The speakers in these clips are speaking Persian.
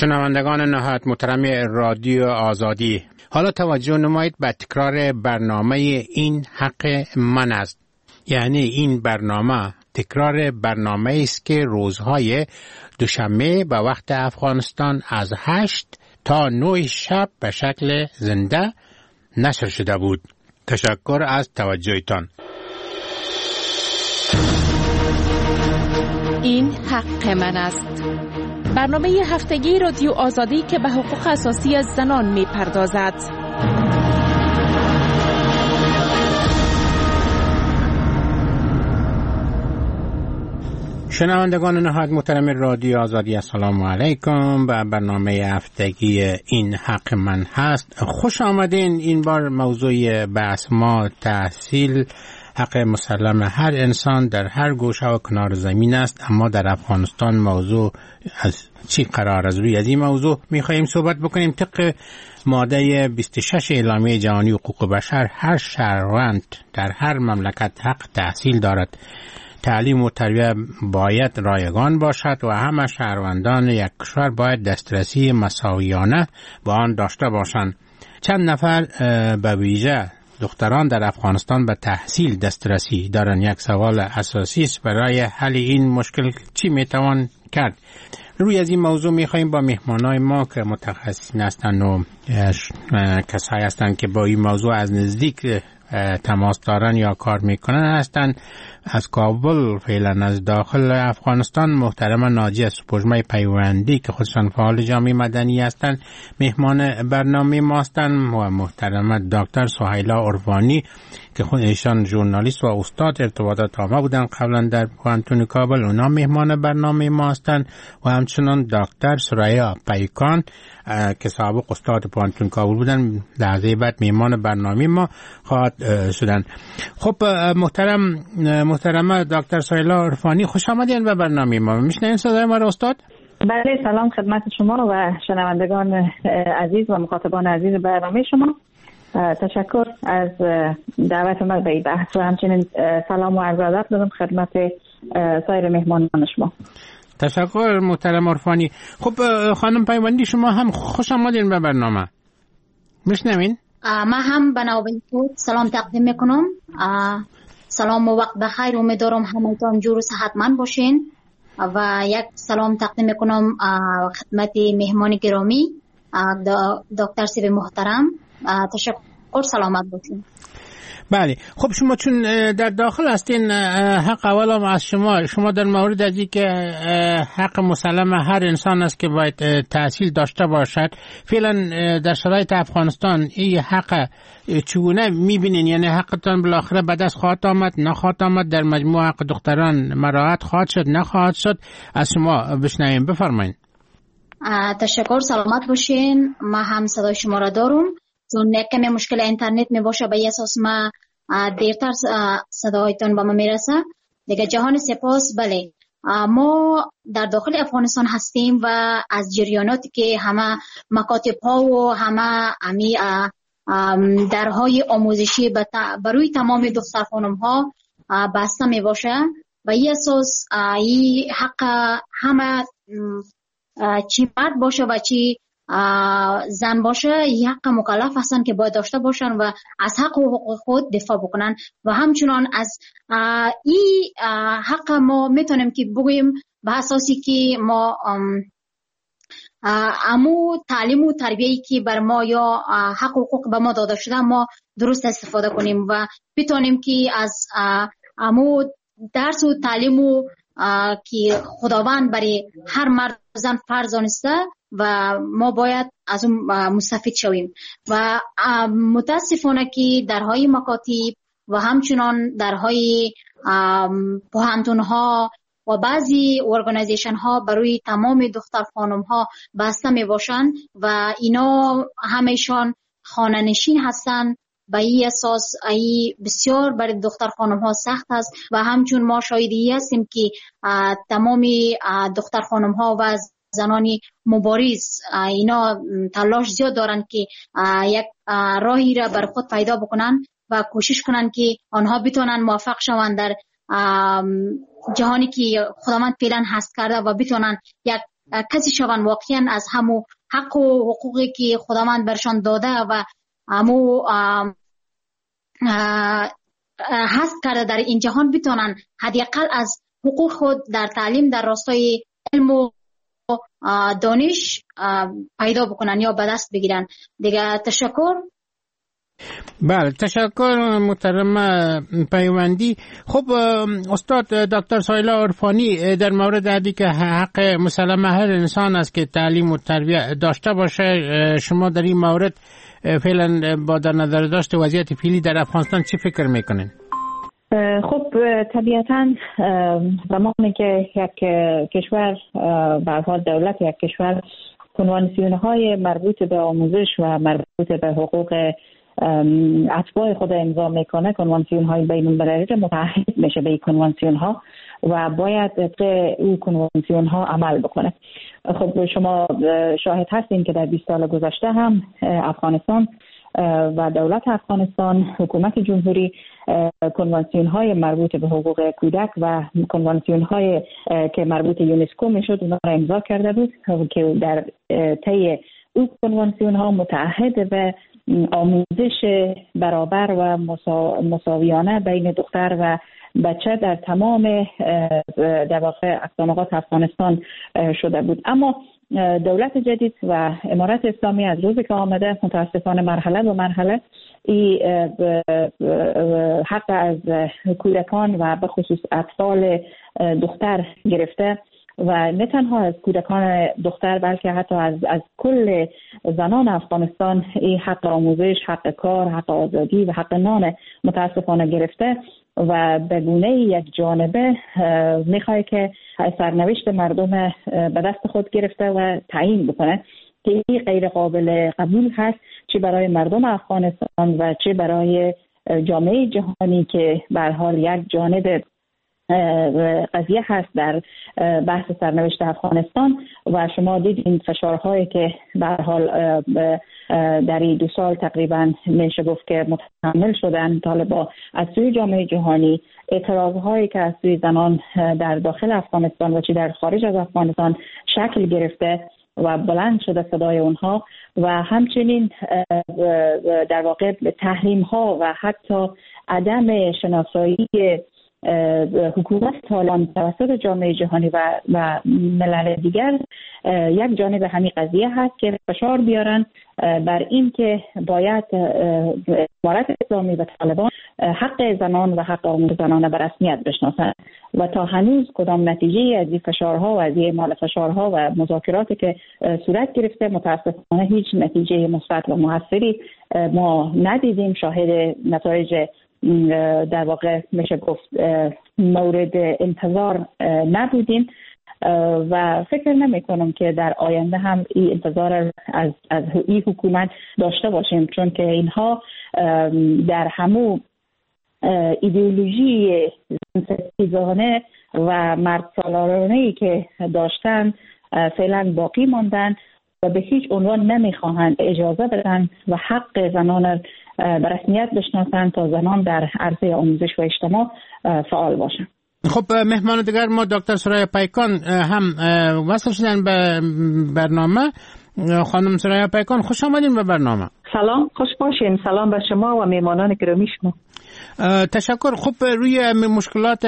شنوندگان نهایت محترم رادیو آزادی، حالا توجه نمایید به تکرار برنامه این حق من است. یعنی این برنامه تکرار برنامه است که روزهای دوشنبه به وقت افغانستان از 8 تا 9 شب به شکل زنده نشر شده بود. تشکر از توجهتان. این حق من است. برنامه هفتگی رادیو آزادی که به حقوق اساسی از زنان می پردازد. شنوندگان نهایت محترم رادیو آزادی، السلام علیکم. به برنامه هفتگی این حق من هست خوش آمدین. این بار موضوع بحث ما تحصیل، حق مسلم هر انسان در هر گوشه و کنار زمین است. اما در افغانستان موضوع از چی قرار است؟ روی از این موضوع می‌خواهیم صحبت بکنیم. طبق ماده 26 اعلامیه جهانی حقوق بشر، هر شهروند در هر مملکت حق تحصیل دارد. تعلیم و تربیت باید رایگان باشد و همه شهروندان یک کشور باید دسترسی مساویانه به آن داشته باشند. چند نفر به ویژه دختران در افغانستان به تحصیل دسترسی دارند. یک سوال اساسی است. برای حل این مشکل چی میتوان کرد؟ روی از این موضوع میخواییم با مهمانای ما که متخصصین هستند و کسایی هستند که با این موضوع از نزدیک تماس دارن یا کار میکنن هستند. از کابل فعلا از داخل افغانستان محترم ناجیه سپوږمۍ پیوندی که خودشان فعال جامعه مدنی هستند مهمان برنامه ما هستند و محترم دکتر سهیلا عرفانی که خودشان ژورنالیست و استاد ارتباطات عامه بودن قبلا در پوهنتون کابل، اونا مهمان برنامه ما هستند. و همچنان دکتر سریا پیکان که سابق استاد پوهنتون کابل بودن لحظه بعد مهمان برنامه ما خواهد شدن. خب محترم دکتر سهیلا عرفانی، خوش آمدین به برنامه ما. میشنین صدای ما را استاد؟ بله، سلام خدمت شما و شنوندگان عزیز و مخاطبان عزیز برنامه شما. تشکر از دعوت ما به این بحث و همچنین سلام و عرض ادب دارم خدمت سایر مهمانان شما. تشکر محترم عرفانی. خب خانم پیوندی، شما هم خوش آمدین به برنامه. میشنوین؟ من هم بنابراین سلام تقدیم میکنم. سلام و وقت بخیر. امیدوارم همتون جور و صحتمند باشین و یک سلام تقدیم میکنم خدمت مهمان گرامی دکتر سیب محترم. تشکر، سلامت باشین. بله، خب شما چون در داخل هستین، حق اولم از شما در مورد از که حق مسلم هر انسان است که باید تحصیل داشته باشد، فعلا در شرایط افغانستان این حق چگونه میبینین؟ یعنی حقتان بالاخره به دست خواهد آمد، نخواهد آمد؟ در مجموع حق دختران مراعات خواهد شد، نخواهد شد؟ از شما بشنویم، بفرمایید. تشکر، سلامت باشین. ما هم صدای شما را دارم. چون یک کمی مشکل اینترنت می باشه به اساس ما دیرتر صدایتون به ما میرسه دیگه. جهان سپاس. بله، ما در داخل افغانستان هستیم و از جریاناتی که همه مکاتب ها و همه امی درهای آموزشی بروی تمام دختر خانم ها بسته می باشه و این اساس این حق همه چی مرد باشه و چی زن باشه، این حق مکلف هستن که باید داشته باشن و از حق و حقوق خود دفاع بکنن. و همچنان از این حق ما میتونیم که بگوییم به اساسی که ما امو تعلیم و تربیه‌ای که بر ما یا حق و حقوق به ما داده شده ما درست استفاده کنیم و بتونیم که از امو درس و تعلیم و که خداوند برای هر مرد زن فرض دانسته و ما باید از اون مستفید شویم. و متاسفانه که درهای مکاتب و همچنان درهای پوهنتون ها و بعضی ارگانیزیشن ها برای تمام دختر خانم ها بسته می باشند و اینا همیشان خانه نشین هستند. به این اساس ای بسیار برای دختر خانم ها سخت است و همچون ما شاهدی هستیم که تمام دختر خانم ها و زنانی مبارز اینا تلاش زیاد دارن که یک راهی را بر خود پیدا بکنن و کوشش کنن که آنها بتونن موفق شوند در جهانی که خداوند فعلا هست کرده و بتونن یک کسی شوند واقعا از همو حق و حقوقی که خداوند برشان داده و همو هست کرده در این جهان بتونن حداقل از حقوق خود در تعلیم در راستای علم و دانش پیدا بکنن یا به دست بگیرن. دیگه تشکر. بله تشکر محترم پیوندی. خب استاد دکتر سایلا عرفانی، در مورد ادی که حق مسلم هر انسان است که تعلیم و تربیت داشته باشه، شما در این مورد فعلا با در نظر داشت وضعیت فعلی در افغانستان چی فکر میکنین؟ خب طبیعتاً زمانی که یک کشور به حال دولت یک کشور کنوانسیون‌های مربوط به آموزش و مربوط به حقوق اتباع خود امضا میکنه، کنوانسیون‌های بین‌المللی متعهد میشه به این کنوانسیون‌ها و باید طبق این کنوانسیون‌ها عمل بکنه. خب شما شاهد هستین که در 20 سال گذشته هم افغانستان و دولت افغانستان، حکومت جمهوری کنوانسیون‌های مربوط به حقوق کودک و کنوانسیون‌های که مربوط یونسکو میشد اونا را امضا کرده بود که در طی اون کنوانسیون‌ها متعهد به آموزش برابر و مساویانه بین دختر و بچه در تمام در واقع اقصانقاط افغانستان شده بود. اما دولت جدید و امارت اسلامی از روزی که آمده متاسفانه مرحله به مرحله این حق از کودکان و به خصوص اطفال دختر گرفته و نه تنها از کودکان دختر بلکه حتی از کل زنان افغانستان این حق آموزش، حق کار، حق آزادی و حق نان متاسفانه گرفته و به گونه یک جانبه میخواد که سرنوشت مردم به دست خود گرفته و تعیین بکنه که این غیر قابل قبول هست، چه برای مردم افغانستان و چه برای جامعه جهانی که به هر حال یک جانب قضیه هست در بحث سرنوشت افغانستان. و شما دیدین فشارهایی که به هر حال در این 2 سال تقریبا میشه گفت که متحمل شدن طالبان از سوی جامعه جهانی، اعتراضهایی که از سوی زنان در داخل افغانستان و چه در خارج از افغانستان شکل گرفته و بلند شده صدای اونها و همچنین در واقع تحریم ها و حتی عدم شناسایی حکومت طالبان توسط جامعه جهانی و ملل دیگر یک جانب همین قضیه هست که فشار بیارن بر این که باید امارت اسلامی و طالبان حق زنان و حق آموزش زنان به رسمیت بشناسند و تا هنوز کدام نتیجه از این فشارها و از این اعمال فشارها و مذاکراتی که صورت گرفته متاسفانه هیچ نتیجه مثبت و موثری ما ندیدیم، شاهد نتایج در واقع میشه گفت مورد انتظار نبودیم و فکر نمی کنم که در آینده هم این انتظار از این حکومت داشته باشیم، چون که اینها در همو ایدئولوژی ستیزانه و مردسالارانه‌ای که داشتن فعلا باقی ماندن و به هیچ عنوان نمیخواهند اجازه بدن و حق زنان به رسمیت بشناسن تا زنان در عرصه آموزش و اجتماع فعال باشن. خب مهمان دیگر ما دکتر سرای پیکان هم وصل شدن به برنامه. خانم سرای پیکان خوش آمدین به برنامه. سلام، خوش باشین. سلام به شما و میهمانان گرامی شما. تشکر. خب روی مشکلات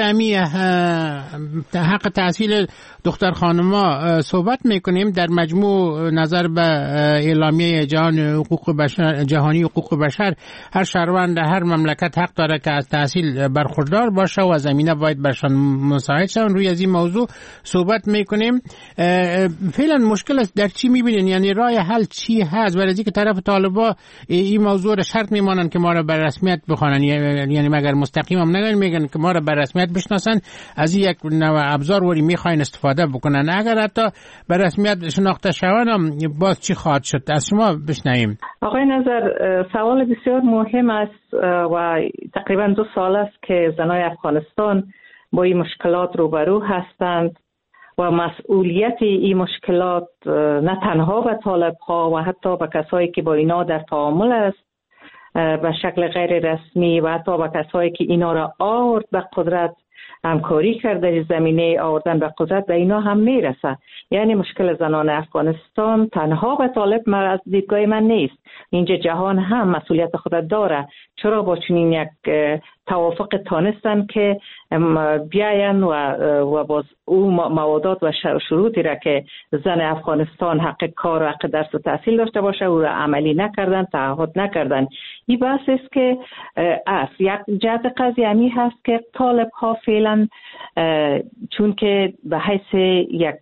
حق تحصیل دختر خانما صحبت میکنیم. در مجموع نظر به اعلامیه جهانی حقوق بشر هر شهروند هر مملکت حق داره که از تحصیل برخوردار باشه و زمینه باید برشان مساعد شون. روی از این موضوع صحبت میکنیم. فعلا مشکل در چی میبینین؟ یعنی راه حل چی هست؟ برای اینکه طرف طالبا این موضوع را شرط میمانن که ما را به رسمیت بخوانن، یعنی مگر مستقیم هم نگن میگن که ما را به رسمیت بشناسن، از یک نوع ابزار وری میخواین استفاده بکنن. اگر حتی به رسمیت شناخته شون هم باز چی خواهد شد؟ از شما بشنویم. آقای نظر، سوال بسیار مهم است و تقریبا 2 سال است که زنای افغانستان با این مشکلات روبرو هستند و مسئولیت این مشکلات نه تنها به طالب‌ها و حتی به کسایی که با اینا در تعامل است به شکل غیر رسمی و حتی به کسایی که اینا را آورد به قدرت همکاری کرده زمینه آوردن به قدرت به اینا هم میرسه. یعنی مشکل زنان افغانستان تنها به طالب از دیدگاه من نیست، اینجا جهان هم مسئولیت خود داره. چرا با چنین یک توافق تانستن که بیاین و باز او موادات و شروطی را که زن افغانستان حق کار و حق درس و تحصیل داشته باشه او را عملی نکردن، تعهد نکردن. این بحث است که یک جهت قضیه همی هست که طالب ها فعلا چون که به حیث یک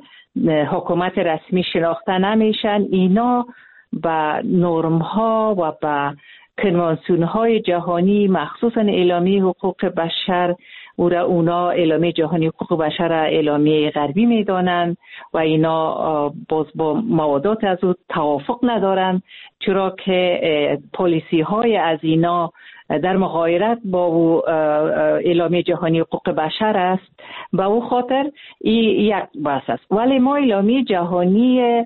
حکومت رسمی شناخته نمیشن، اینا به نرم ها و به کنوانسیون های جهانی مخصوصا اعلامیه حقوق بشر اونا اعلامیه جهانی حقوق بشر اعلامیه غربی میدانند و اینا باز با موادات از او توافق ندارند، چرا که پالیسی های از اینا در مغایرت با اعلامیه جهانی حقوق بشر است. به او خاطر این یک بحث است. ولی ما اعلامیه جهانی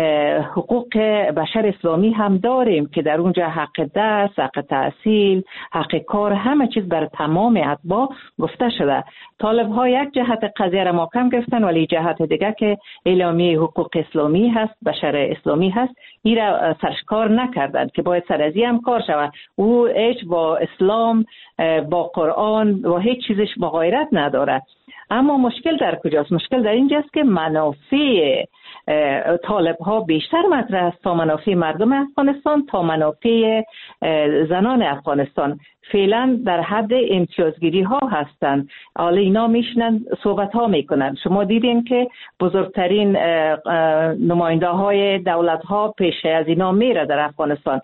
حقوق بشر اسلامی هم داریم که در اونجا حق درس، حق تحصیل، حق کار، همه چیز بر تمام اتباع گفته شده. طالب ها یک جهت قضیه را محکم گرفتن، ولی جهت دیگه که اعلامیه حقوق اسلامی هست، بشر اسلامی هست، این را سرشکار نکردن که باید سر از این هم کار شود. او هیچ با اسلام، با قرآن و هیچ چیزش مغایرت نداره. اما مشکل در کجاست؟ مشکل در اینجاست که منافع طالب ها بیشتر مطرح است تا منافع مردم افغانستان، تا منافع زنان افغانستان. فعلا در حد امتیازگیری ها هستند. حالا اینا میشنن صحبت ها میکنن. شما دیدین که بزرگترین نماینده های دولت ها پیش از اینا میره در افغانستان.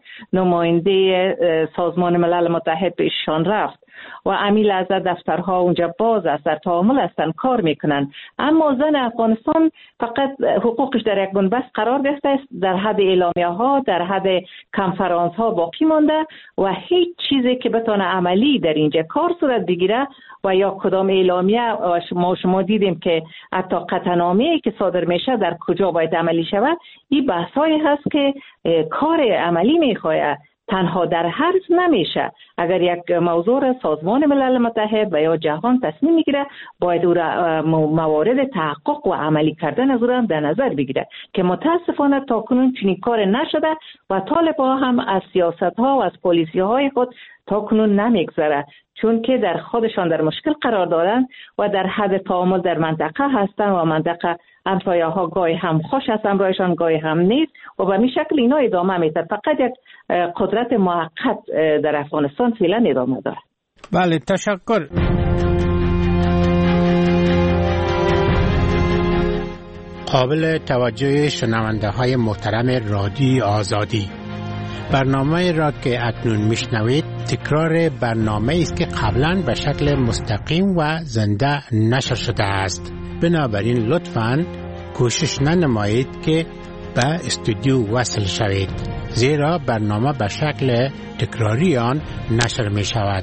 نماینده سازمان ملل متحد پیششان رفت و امیل از دفترها اونجا باز است، در تعامل هستن، کار میکنن. اما زن افغانستان فقط حقوقش در یک بنبست قرار گرفته است، در حد اعلامیه ها، در حد کنفرانس ها باقی مانده و هیچ چیزی که بتونه عملی در اینجا کار صورت بگیره و یا کدام اعلامیه شما دیدیم که حتی قطعنامه‌ای که صادر میشه در کجا باید عملی شود. این بحثایی هست که کار عملی میخواد، تنها در حرف نمیشه. اگر یک موضوع را سازمان ملل متحد و یا جهان تصمیم میگیره، باید او را موارد تحقق و عملی کردن از او را در نظر بگیره که متاسفانه تا کنون چنین کار نشده و طالب‌ها هم از سیاست‌ها و از پالیسی‌های خود تا کنون نمیگذره، چون که در خودشان در مشکل قرار دارن و در حد تعامل در منطقه هستن و منطقه همسایه ها گاهی هم خوش هستن برایشان، گاهی هم نیست و به این شکل اینا ادامه میده. فقط یک قدرت موقت در افغانستان فعلا ادامه داره. بله، تشکر. قابل توجه شنونده های محترم رادیو آزادی، برنامه را که اکنون میشنوید تکرار برنامه است که قبلا به شکل مستقیم و زنده نشر شده است. بنابراین لطفاً کوشش ننمایید که به استودیو وصل شوید، زیرا برنامه به شکل تکراری آن نشر می شود.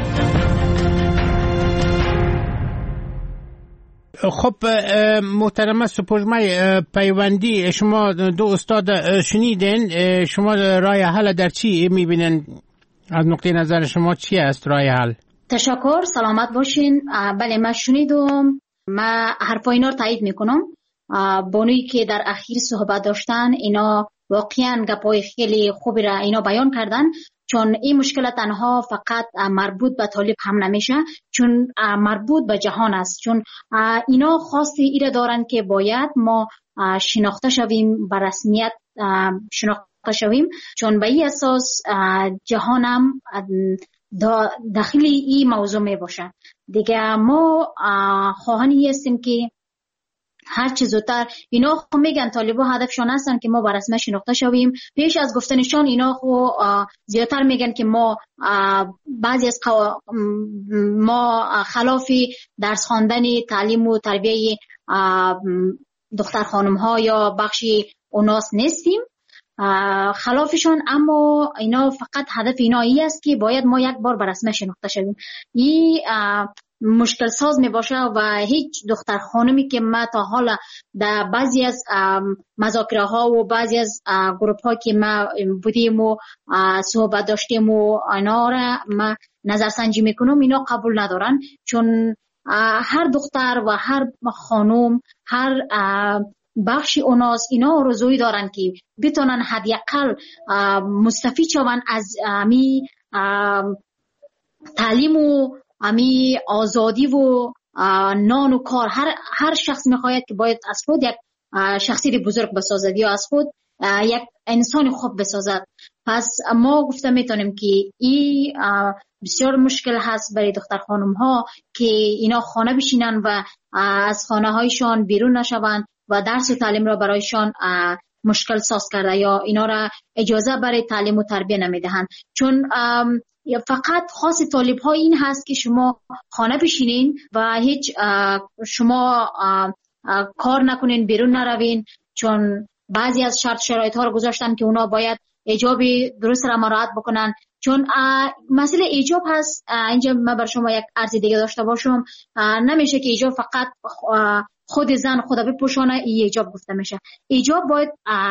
خب محترم سپوږمۍ پیوندی، شما دو استاد شنیدین، شما راه حل در چی میبینن؟ از نقطه نظر شما چی است راه حل؟ تشکر، سلامت باشین. بله، من شنیدم، من حرفای اینا رو تایید میکنم. بانویی که در اخیر صحبت داشتن اینا واقعا گپای خیلی خوبی را اینا بیان کردن، چون این مشکل تنها فقط مربوط به طالب هم نمیشه، چون مربوط به جهان است. چون اینا خواست ایره دارن که باید ما شناخته شویم، به رسمیت شناخته شویم، چون به این اساس جهان هم داخلی این موضوع می باشه. دیگه ما خواهانی هستیم که هر چیز زودتر، اینا خو میگن طالبا هدفشان هستن که ما به رسمیت شناخته شویم. پیش از گفتنشان اینا خو زیادتر میگن که ما بعضی از ما خلاف درس خواندن، تعلیم و تربیه دختر خانم ها یا بخشی اوناس نیستیم، خلافشان. اما اینا فقط هدف اینا ای است که باید ما یک بار به رسمیت شناخته شویم. این مشکل ساز می باشه و هیچ دختر خانمی که ما تا حالا در بعضی از مذاکره ها و بعضی از گروپ ها که ما بودیم و صحبت داشتیم و اینا را ما نظرسنجی میکنم، اینا قبول ندارن، چون هر دختر و هر خانم، هر بخش اوناس اینا آرزویی دارن که بتونن حداقل مستفید شون از امی تعلیم و امی آزادی و نان و کار. هر شخص میخواید که باید از خود یک شخصیت بزرگ بسازد یا از خود یک انسان خوب بسازد. پس ما گفته میتونیم که این بسیار مشکل هست برای دختر خانم ها که اینا خانه بشینن و از خانه هایشان بیرون نشوند و درس و تعلیم را برایشان مشکل ساز کرده یا اینا را اجازه برای تعلیم و تربیه نمیدهند. چون فقط خاص طالب ها این هست که شما خانه بشینین و هیچ شما کار نکنین، بیرون نروین، چون بعضی از شرط شرایط ها رو گذاشتن که اونا باید ایجاب درست را مراعات بکنن. چون مسئله ایجاب هست، اینجا من بر شما یک عرض دیگه داشته باشم، نمیشه که ایجاب فقط خود زن خدا بپوشانه ایجاب گفته میشه. ایجاب باید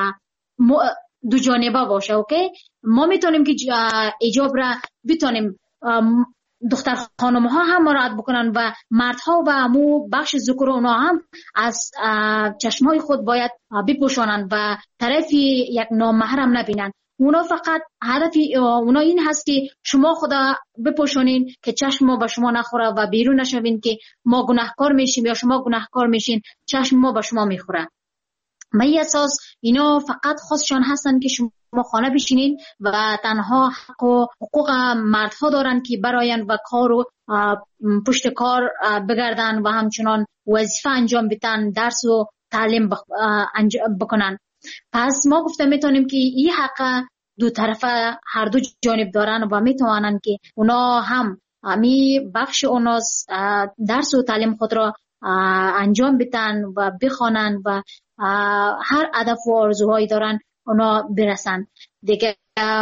دو جانبه باشه. اوکی، ما میتونیم که ایجاب را بتونیم دختر خانم ها هم مراعات بکنن و مردها و امو بخش ذکر اونا هم از چشمای خود باید بپوشانن و طرف یک نامحرم نبینن. اونا فقط هدف اونا این هست که شما خدا بپوشانین که چشم ما به شما نخوره و بیرون نشوین که ما گناهکار میشیم یا شما گناهکار میشین، چشم ما به شما میخوره. به این اساس اینا فقط خواستشان هستن که شما خانه بشینین و تنها حق و حقوق مردها دارن که براین و کار و پشت کار بگردن و همچنان وظیفه انجام بدن، درس و تعلیم بکنن. پس ما گفته میتونیم که این حق دو طرفه هر دو جانب دارن و میتونن که اونا هم می بخش اوناس درس و تعلیم خود را انجام بدن و بخوانن و هر هدف و آرزوهایی دارن اونا برسن دیگه.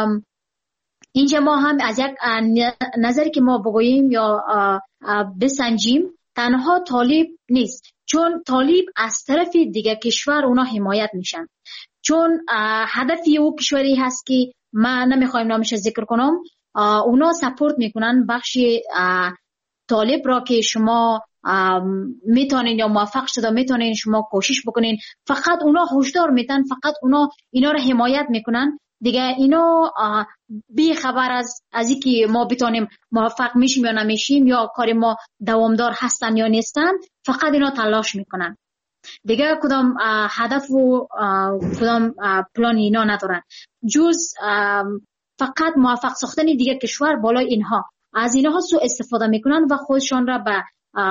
اینجا ما هم از یک نظری که ما بگوییم یا بسنجیم، تنها طالب نیست، چون طالب از طرف دیگه کشور اونا حمایت میشن، چون هدفی او کشوری هست که من نمیخوایم نامش ذکر کنم، اونا سپورت میکنن بخش طالب را که شما میتونین یا موفق شده میتونین شما کوشش بکنین. فقط اونا هشدار میدن، فقط اونا اینا رو حمایت میکنن دیگه. اینا بی خبر از اینکه ما بتونیم موفق میشیم یا نمیشیم یا کار ما دوامدار هستن یا نیستن، فقط اینا تلاش میکنن دیگه. کدام هدف و کدام پلان اینا ندارن جز فقط موفق ساختن دیگه کشور بالای اینها. از اینها سوء استفاده میکنن و خودشان را به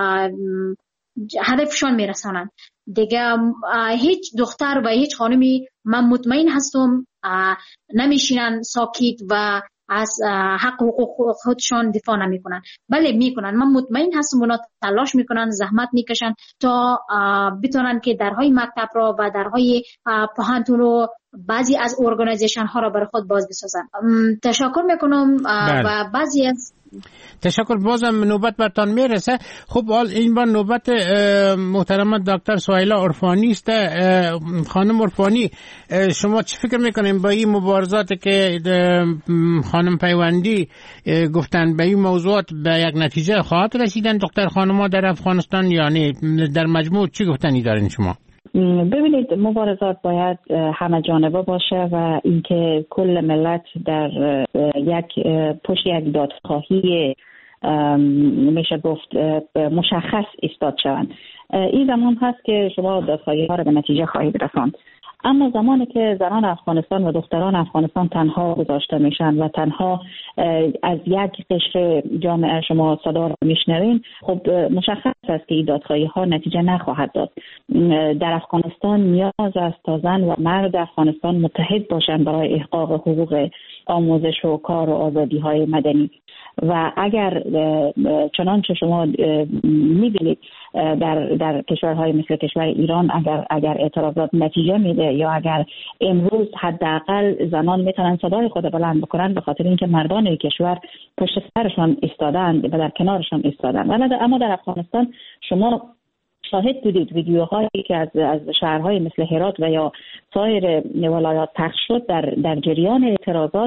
هدفشان میرسانن دیگه. هیچ دختر و هیچ خانمی من مطمئن هستم نمیشینن ساکت و از حق حقوق خودشان دفاع نمیکنن. بله میکنن، من مطمئن هستم اونا تلاش میکنن، زحمت میکشن تا بتونن که درهای مکتب را و درهای پوهنتون رو بعضی از ارگانیزیشن ها را برای خود باز بسازن. تشکر میکنم و بعضی از تشکر. بازم نوبت برتان میرسه. خب حال این بار نوبت محترم دکتر سهیلا عرفانی است. خانم عرفانی، شما چه فکر میکنین با این مبارزات که خانم پیوندی گفتن به این موضوعات به یک نتیجه خواهد رسیدن دختر خانم‌ها در افغانستان؟ یعنی در مجموع چی گفتنی دارین شما؟ ببینید، مبارزات باید همه جانبه باشه و اینکه کل ملت در پشت یک دادخواهی میشه گفت مشخص ایستاد شوند. این زمان هست که شما دادخواهی ها را به نتیجه خواهید رساند. اما زمانی که زنان افغانستان و دختران افغانستان تنها گذاشته میشن و تنها از یک قشر جامعه شما صدا را میشنوین، خب مشخص است که این دادخواهی ها نتیجه نخواهد داد. در افغانستان نیاز است تا زن و مرد افغانستان متحد باشند برای احقاق حقوق آموزش و کار و آزادی های مدنی. و اگر چنانچه شما می‌بینید در کشورهای مثل کشور ایران اگر اعتراضات نتیجه میده یا اگر امروز حداقل زنان میتونن صدای خود بلند بکنن به خاطر اینکه مردان کشور پشت سرشان ایستادند و در کنارشان ایستادند. اما در افغانستان شما شاهد بودید ویدیوهایی که از شهرهای مثل هرات و یا سایر ولایات پخش شد در جریان اعتراضات.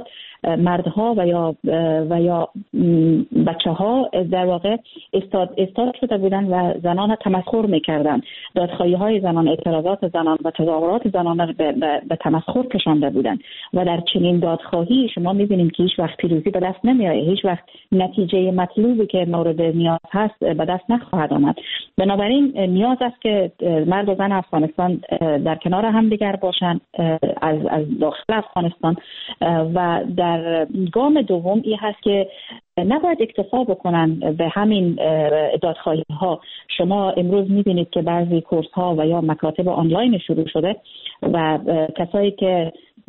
مردها و یا بچه‌ها در واقع استاد شده بودند و زنان را تمسخر می‌کردند. دادخواهی‌های زنان، اعتراضات زنان و تظاهرات زنان را به تمسخر کشانده بودند و در چنین دادخواهی شما می‌بینید که هیچ وقت پیروزی به دست نمی‌آید، هیچ وقت نتیجه مطلوبی که مورد نیاز هست به دست نخواهد آمد. بنابراین نیاز است که مرد و زن افغانستان در کنار هم دیگر باشند از داخل افغانستان و در گام دوم این هست که نباید اکتفا بکنن به همین دادخواهی ها. شما امروز میبینید که بعضی کورس ها و یا مکاتب آنلاین شروع شده و کسایی که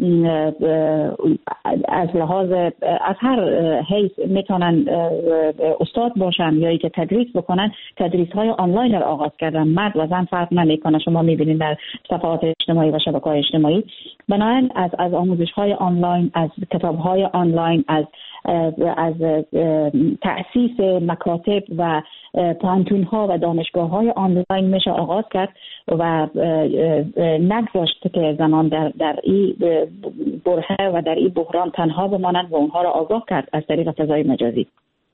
از لحاظ از هر حیث میتونن استاد باشن یا که تدریس بکنن، تدریس های آنلاین را آغاز کردن. مرد و زن فرق نمیکنه، شما میبینید در صفحات اجتماعی و شبکه‌های اجتماعی. بنابراین از آموزش های آنلاین، از کتاب های آنلاین، از تأسیس مکاتب و پانتون ها و دانشگاه های آنلاین میشه آغاز کرد و نگذاشت که زنان در این برهه و در این بحران تنها بمانند و اونها را آگاه کرد از طریق فضای مجازی.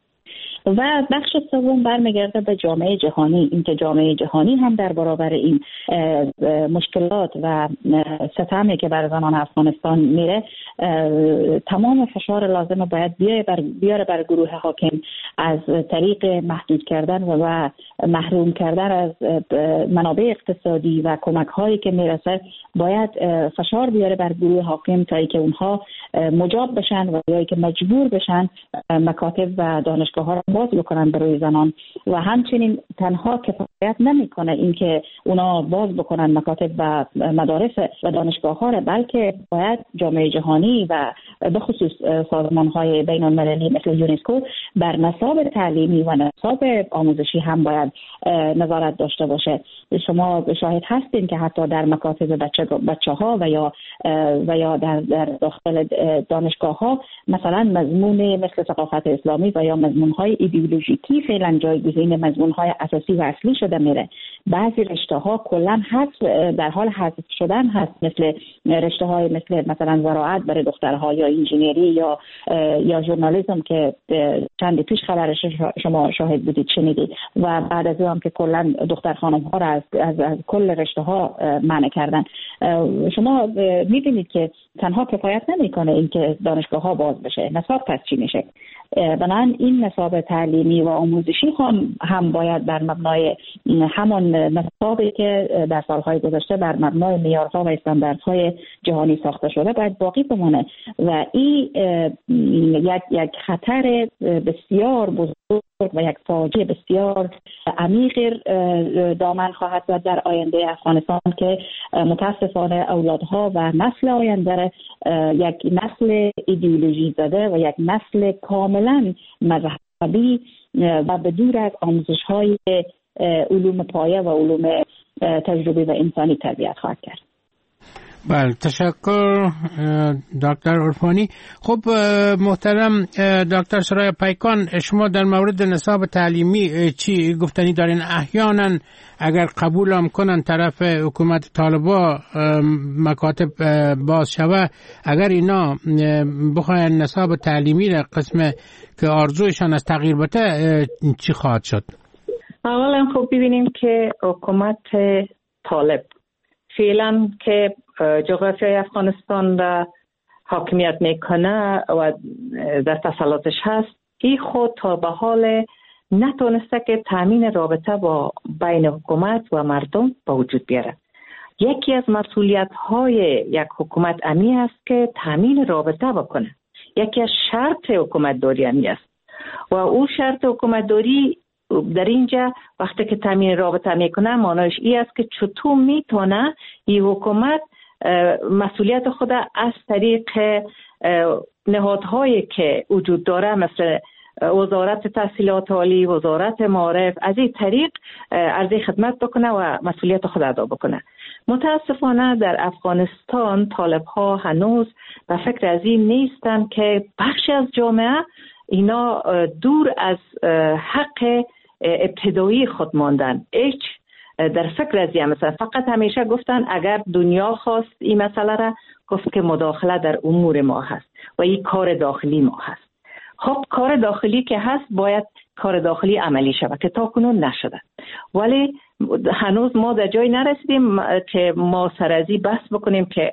و بخش سوم برمیگرده به جامعه جهانی، اینکه جامعه جهانی هم در برابر این مشکلات و ستمی که بر زنان افغانستان میره تمام فشار لازم باید بیاره بر گروه حاکم از طریق محدود کردن و محروم کردن از منابع اقتصادی و کمک هایی که میرسه. باید فشار بیاره بر گروه حاکم تا اینکه اونها مجاب بشن و یا که مجبور بشن مکاتب و دانشگاه ها را باز بکنن برای زنان. و همچنین تنها کفایت نمیکنه اینکه اونا باز بکنن مکاتب و مدارس و دانشگاه ها را، بلکه باید جامعه جهانی و به خصوص سازمان های بین المللی مثل یونسکو بر نصاب تعلیمی و نصاب آموزشی هم باید نظارت داشته باشه. شما شاهد هستین که حتی در مکاتب بچه ها و یا در داخل دانشگاه ها مثلا مضمون مثل ثقافت اسلامی و یا مضمون های ایدئولوژیکی فعلا جایگزین مضمون های اساسی و اصلی شده میره. بعضی رشته ها کلا در حال حذف شدن هست، مثل رشته های مثلا زراعت برای دخترها یا انجینری یا ژورنالیسم که چند پیش خبرش شما شاهد بودید شنیدید. و بعد از اون که کلا دختر خانم ها را از کل رشته ها منع کردن. شما می‌بینید که تنها کفایت نمی‌کنه اینکه دانشگاه ها باز بشه، نصاب پس چی میشه؟ بنابراین این نصاب تعلیمی و آموزشی هم باید بر مبنای همان نصابی که در سالهای گذشته بر مبنای معیارها و استانداردهای جهانی ساخته شده باید باقی بمانه. و این یک خطر بسیار بزرگ و یک فاجعه بسیار عمیق دامن خواهد زد در آینده افغانستان که متاسفانه اولادها و نسل آینده یک نسل ایدئولوژی زده و یک نسل کاملا مذهبی و بدور از آموزش‌های علوم پایه و علوم تجربی و انسانی تربیت خواهد کرد. بله، تشکر دکتر عرفانی. خب محترم دکتر سرای پیکان، شما در مورد نصاب تعلیمی چی گفتنی دارین؟ احیانا اگر قبول هم کنن طرف حکومت طالبا مکاتب باز شوه، اگر اینا بخواین نصاب تعلیمی را قسم که آرزویشان از تغییر بده چی خواهد شد؟ اولا خب ببینیم که حکومت طالب فعلا که جغرافیای افغانستان را حاکمیت میکنه و در تسلطش هست، این خود تا به حال نتونسته که تامین رابطه با بین حکومت و مردم به وجود بیاره. یکی از مسئولیت های یک حکومت امی است که تامین رابطه بکنه. یکی از شرط حکومت داری امی است و او شرط حکومت داری در اینجا وقتی که تامین رابطه میکنه معنیش این است که چطور میتونه این حکومت مسئولیت خود از طریق نهادهایی که وجود داره مثل وزارت تحصیلات عالی، وزارت معارف، از این طریق عرضه خدمت بکنه و مسئولیت خود ادا بکنه. متاسفانه در افغانستان طالب ها هنوز به فکر از این نیستن که بخشی از جامعه اینا دور از حق ابتدایی خود ماندن. هیچ در فکر از این مثلا فقط همیشه گفتن اگر دنیا خواست این مسئله را گفت که مداخله در امور ما هست و این کار داخلی ما هست. خب کار داخلی که هست باید کار داخلی عملی شود که تا کنون نشده، ولی هنوز ما در جای نرسیدیم که ما سرازی بحث بکنیم که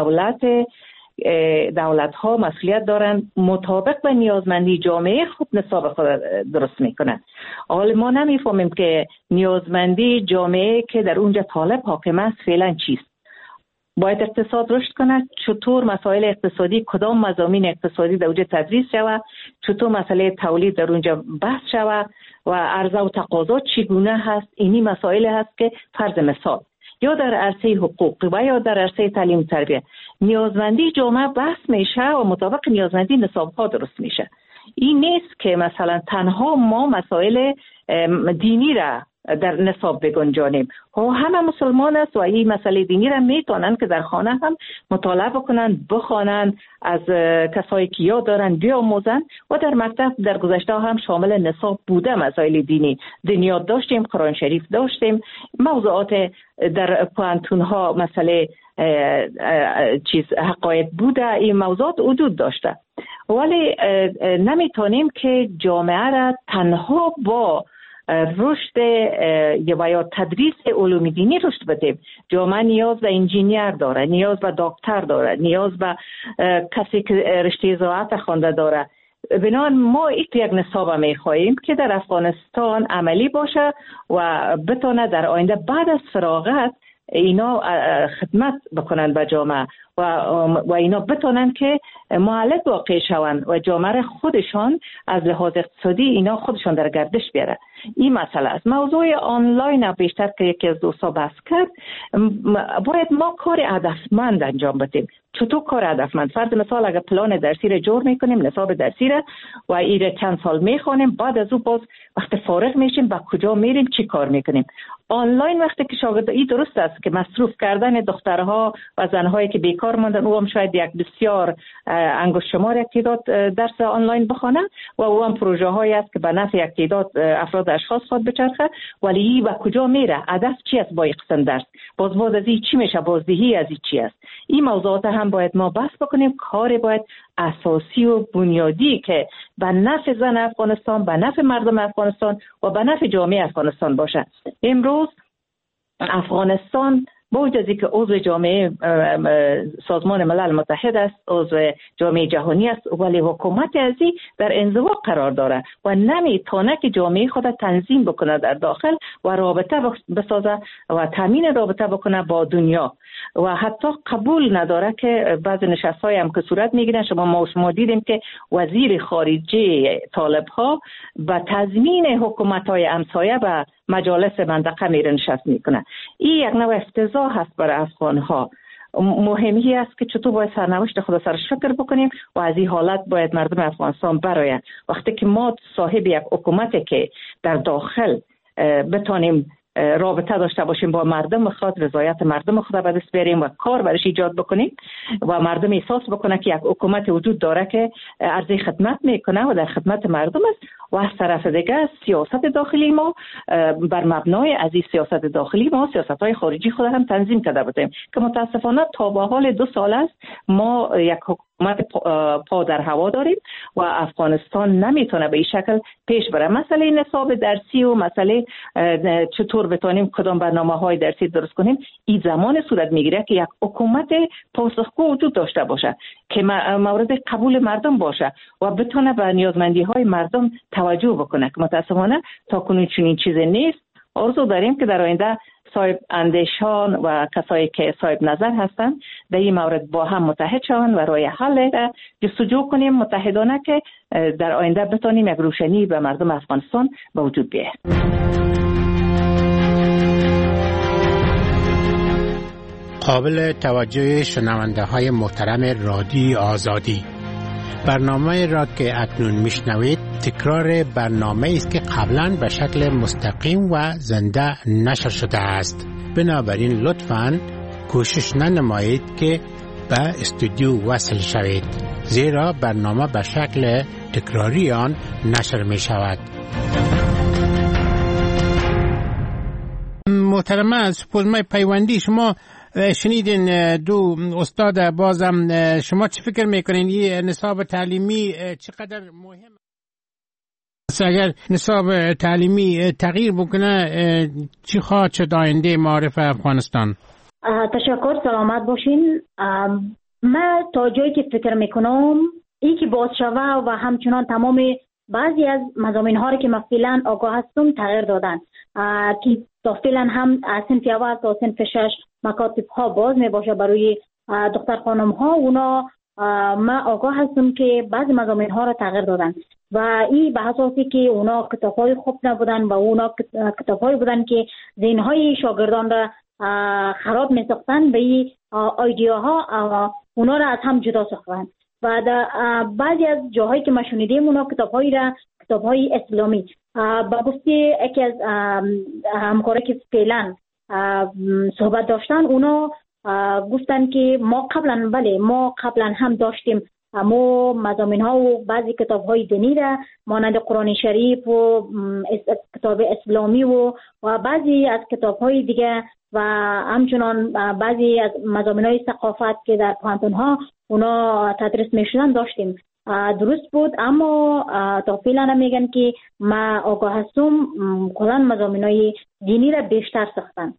دولت ها مسئولیت دارن مطابق به نیازمندی جامعه خود نصاب خود درست میکنن. حالا ما نمیفهمیم که نیازمندی جامعه که در اونجا طالب حاکم است فعلا چیست. باید اقتصاد رشد کنه، چطور مسائل اقتصادی، کدام مضامین اقتصادی در اونجا تدریس شود، چطور مسئله تولید در اونجا بحث شود و عرضه و تقاضا چگونه هست. اینی مسائل هست که فرض مثال یا در عرصه حقوق و یا در عرصه تعلیم و تربیت نیازمندی جامعه بحث میشه و مطابق نیازمندی نصاب ها درست میشه. این نیست که مثلا تنها ما مسائل دینی را در نصاب بگنجانیم. همه مسلمان است و این مسئله دینی را میتونن که در خانه هم مطالعه بکنن، بخوانن، از کسایی که یاد دارن بیاموزن و در مکتب در گذشته هم شامل نصاب بوده. مسائل دینی دنیات داشتیم، قرآن شریف داشتیم، موضوعات در پوانتون ها مسئله حقایق بوده، این موضوعات وجود داشته. ولی نمیتونیم که جامعه را تنها با رشد و یا تدریس علوم دینی رشد بدیم. جامعه نیاز به انجینیر داره، نیاز به دکتر داره، نیاز به کسی که رشته زراعت خوانده داره. بنابراین ما یک نصاب می‌خواهیم که در افغانستان عملی باشه و بتونه در آینده بعد از فراغت اینا خدمت بکنن به جامعه و اینا بتونن که معلق واقع شون و جامعه خودشان از لحاظ اقتصادی اینا خودشان در گردش بیاره. این مسئله است. موضوع آنلاین بیشتر که یکی از دوستا بحث کرد، باید ما کار هدفمند انجام بدیم. چطور کار هدفمند؟ فرض مثال اگر پلان درسی را جور میکنیم، نصاب درسی را و این چند سال میخوانیم، بعد از او باز وقت فارغ میشیم به کجا میریم، چی کار میکنیم؟ آنلاین وقتی که شاگرد این درست است که مصروف کردن دخترها و زنهایی که بیکار ماندن، او هم شاید یک بسیار انگشت شمار یک تعداد درس آنلاین بخونه و او هم پروژه هایی است که به نفع یک تعداد افراد اشخاص خود بچرخه. ولی و کجا میره؟ هدف چی است با این قسم درس؟ باز از این چی میشه؟ بازدهی از این چی است؟ این موضوعات هم باید ما بحث بکنیم. کار باید اساسی و بنیادی که به نفع زن افغانستان، به نفع مردم افغانستان و به نفع جامعه افغانستان باشه. امروز افغانستان با وجود از اینکه عضو جامعه سازمان ملل متحد است، عضو جامعه جهانی است، ولی حکومت ازی در انزوا قرار داره و نمیتونه که جامعه خود تنظیم بکنه در داخل و رابطه بسازه و تامین رابطه بکنه با دنیا و حتی قبول نداره که بعض نشست‌های هم که صورت میگیرن. شما دیدیم که وزیر خارجه طالب ها به تضمین حکومت‌های همسایه به مجالس منطقه میره نشست میکنه. این یک نوع افتضاح هست برای افغان ها. مهمی است که چطور باید سرنوشت خود سرش فکر بکنیم و از این حالت باید مردم افغانستان برآیند. وقتی که ما صاحب یک حکومتی که در داخل بتانیم رابطه داشته باشیم با مردم خود، رضایت مردم خود به دست بیاریم و کار برش ایجاد بکنیم و مردم احساس بکنه که یک حکومت وجود داره که عرضه خدمت میکنه و در خدمت مردم است. و از طرف دیگه سیاست داخلی ما بر مبنای از این سیاست داخلی ما سیاست‌های خارجی خود هم تنظیم کرده بودیم که متاسفانه تا به حال 2 سال است ما یک حکومت پا در هوا داریم و افغانستان نمیتونه به این شکل پیش بره. مسئله نصاب درسی و مسئله چطور بتونیم کدام برنامه‌های درسی درست کنیم، این زمان صورت میگیره که یک حکومت پاسخگو وجود داشته باشه که مورد قبول مردم باشه و بتونه به نیازمندی‌های مردم توجه بکنه که متاسفانه تا کنون چنین چیزی نیست. آرزو داریم که در آینده صاحب اندیشان و کسایی که صاحب نظر هستند در این مورد با هم متحد شوند و راه حل جستجو کنیم متحدانه که در آینده بتونیم یک روشنی به مردم افغانستان به وجود بیاید. قابل توجه شنونده های محترم رادیو آزادی، برنامه را که اکنون میشنوید تکرار برنامه است که قبلا به شکل مستقیم و زنده نشر شده است. بنابراین لطفاً کوشش ننمایید که به استودیو وصل شوید، زیرا برنامه به شکل تکراری آن نشر می شود. محترمه، از سپوزمای پیوندی شما شنیدین دو استاد، بازم شما چی فکر میکنین این نصاب تعلیمی چقدر مهم است؟ اگر نصاب تعلیمی تغییر بکنه چی خواهد شد آینده معارف افغانستان؟ تشکر، سلامت باشین. من تا جایی که فکر میکنم این که باز شوه و همچنان تمام بعضی از مضامین ها که من فعلا آگاه هستم تغییر دادن که تا فعلا هم صنف اول تا صنف 6 مکاتب ها باز می باشه برای دختر خانم ها. اونا من آگاه هستم که بعضی مضامین ها را تغییر دادن و این به اساسی که اونا کتاب های خوب نبودن و اونا کتاب های بودن که ذهن های شاگردان را خراب می ساختن. به این ایدئاها اونا را از هم جدا ساختن و بعضی از جاهایی که ما شنیدیم اونا کتاب‌های اسلامی با گفته یکی از همکارا که فعلا صحبت داشتن، اونا گفتن که ما قبلا هم داشتیم اما مضامین ها و بعضی کتاب های دینی را مانند قرآن شریف و کتاب اسلامی و بعضی از کتاب های دیگه و همچنان بعضی از مضامین های ثقافت که در پانتون ها اونا تدریس میشدن داشتیم. درست بود، اما تا فعلا میگن که ما آگاه هستم کلا مضامین های دینی را بیشتر ساختن.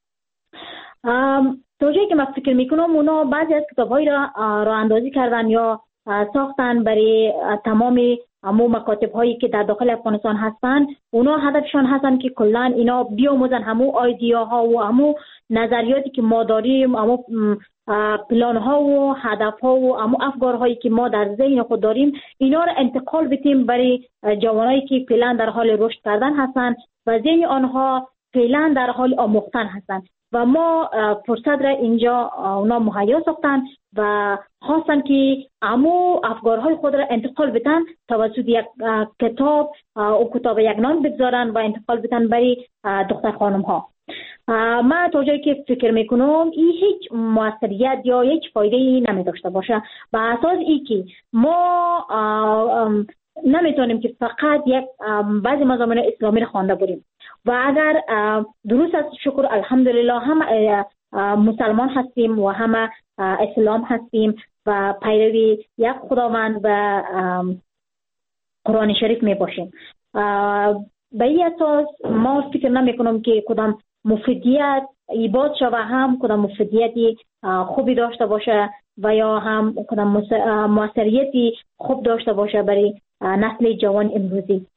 تا جایی که من فکر میکنم اونا بعضی از کتاب های را اندازی کردن یا ساختن برای تمام همو مکاتب هایی که در داخل افغانستان هستن. اونا هدفشان هستن که کلان اینا بیاموزن همو ایدئاها و همو نظریاتی که ما داریم، همو پلان ها و هدف ها و همو افکارهایی که ما در ذهن خود داریم، اینا را انتقال بدیم برای جوانایی که فعلا در حال رشد کردن هستن و ذهن آنها فعلا در حال آموختن هستن و ما فرصت را اینجا اونا مهیا ساختن و خواستن که همو افکارهای خود را انتقال بدن توسط یک کتاب و کتاب یک نام بگذارن و انتقال بدن برای دختر خانم ها. من تا جایی که فکر میکنم این هیچ موثریت یا هیچ فایده ای نمی داشته باشه، به اساس ای که ما نمیتونیم که فقط یک بعضی مضامین اسلامی را خوانده بریم و اگر درست است شکر الحمدلله هم مسلمان هستیم و هم اسلام هستیم و پیروی یک خداوند و قرآن شریف می باشیم. به این اساس ما فکر نمی کنم که کدام مفیدیت ایباد شوه هم کدام مفیدیتی خوبی داشته باشه و یا هم کدام موثریتی خوب داشته باشه برای نسل جوان امروزی.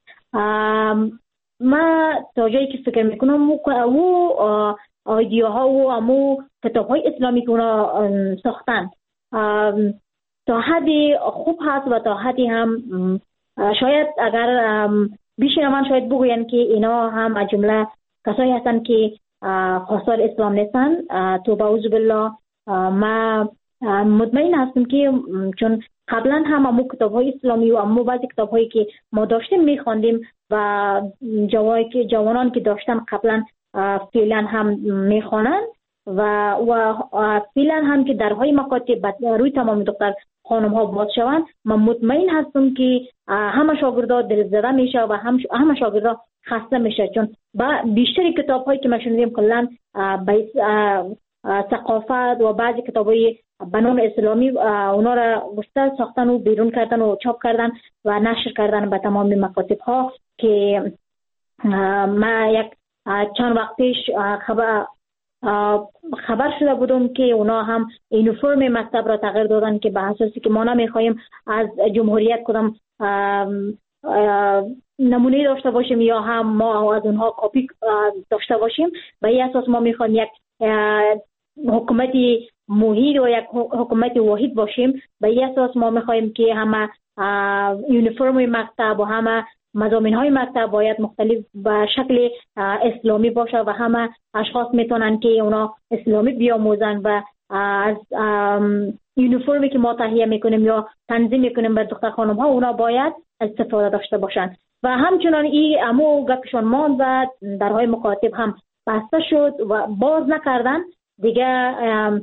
ما تا جایی که فکر میکنم و ایدئاها و امو کتاب‌های اسلامی که اونا ساختن تا حدی خوب هست و تا حدی هم شاید اگر بیشتر من شاید بگوین که اینا هم از جمله کسایی هستن که خواستار اسلام نیستن. توبه اعوذ بالله. ما مطمئن هستم که چون قبلا هم امو کتاب‌های اسلامی و امو بعضی کتاب‌هایی که ما داشتیم می‌خواندیم و جوانان که داشتن قبلا فعلا هم می‌خوانن و فعلا هم که درهای مکاتب روی تمام دختر خانم ها باز شوند. من مطمئن هستم که همه شاگردا دلزده میشه و همه شاگردا خسته میشه، چون بیشتر کتاب هایی که ما شنیدیم کلا ثقافت و بعضی کتابای بنان اسلامی اونا را گسته ساختن و بیرون کردن و چاپ کردن و نشر کردن به تمام مکاتب ها که ما یک چند وقت پیش خبر شده بودم که اونا هم یونیفرم مکتب را تغییر دادن که به اساسی که ما نمیخوایم از جمهوریت کدام نمونه داشته باشیم یا هم ما از اونها کپی داشته باشیم. به این اساس ما میخوایم یک حکومتی موحد و یک حکومت واحد باشیم. به این اساس ما میخوایم که همه یونیفرم مکتب و همه مضامین های مکتب باید مختلف به شکل اسلامی باشه و همه اشخاص میتونن که اونا اسلامی بیاموزن و از یونیفرمی که ما تهیه میکنیم یا تنظیم میکنیم بر دختر خانم ها اونا باید استفاده داشته باشن. و همچنان این امو گپشان ماند و درهای مکاتب هم بسته شد و باز نکردن دیگه.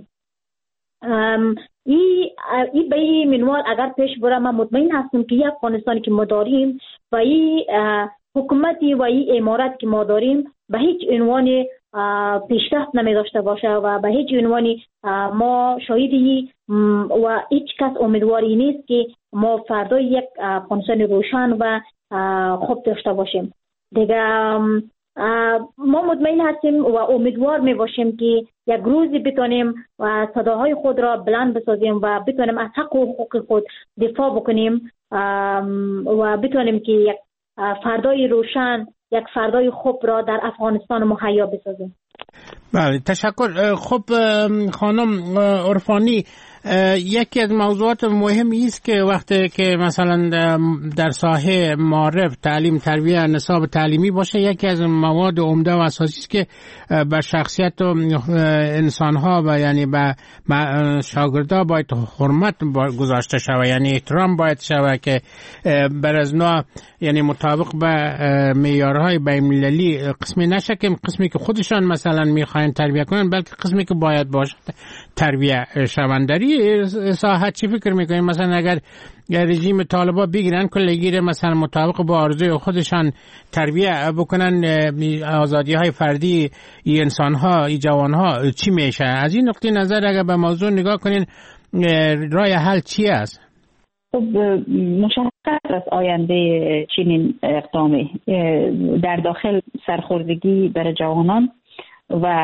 این به این منوال اگر پیش بره من مطمئن هستم که این افغانستانی که ما داریم و این حکومتی و این امارت که ما داریم به هیچ عنوان پیشرفت نمی داشته باشه و به هیچ عنوانی ما شاهدی و هیچ کس امیدواری نیست که ما فردا یک افغانستان روشن و خوب داشته باشیم. دیگه ما مطمئن هستیم و امیدوار می باشیم که یک روزی بتونیم و صداهای خود را بلند بسازیم و بتونیم از حق و حقوق خود دفاع بکنیم و بتونیم که یک فردای روشن، یک فردای خوب را در افغانستان مهیا بسازیم. بله، تشکر. خب خانم عرفانی، یکی از موضوعات مهمی است که وقتی که مثلا در ساحه معارف، تعلیم، تربیت، نصاب تعلیمی باشه، یکی از مواد عمده و اساسی است که به شخصیت انسان‌ها و یعنی به شاگردها باید حرمت گذاشته شود، یعنی احترام باید شود که بر از نوع یعنی مطابق به معیارهای بین‌المللی قسمی نشه که قسمی که خودشان مثلا میخواین تربیت کنن، بلکه قسمی که باید باشه تربیت شوند. در این ساحت چی فکر میکنین؟ مثلا اگر رژیم طالبا بگیرن کلگیر مثلا مطابق با آرزوی خودشان تربیت بکنن آزادی های فردی ای انسان ها، ای جوان ها، چی میشه؟ از این نقطه نظر اگر به موضوع نگاه کنین راه حل چی است؟ خب مشخص است آینده چنین اقدامی در داخل سرخوردگی بر جوانان و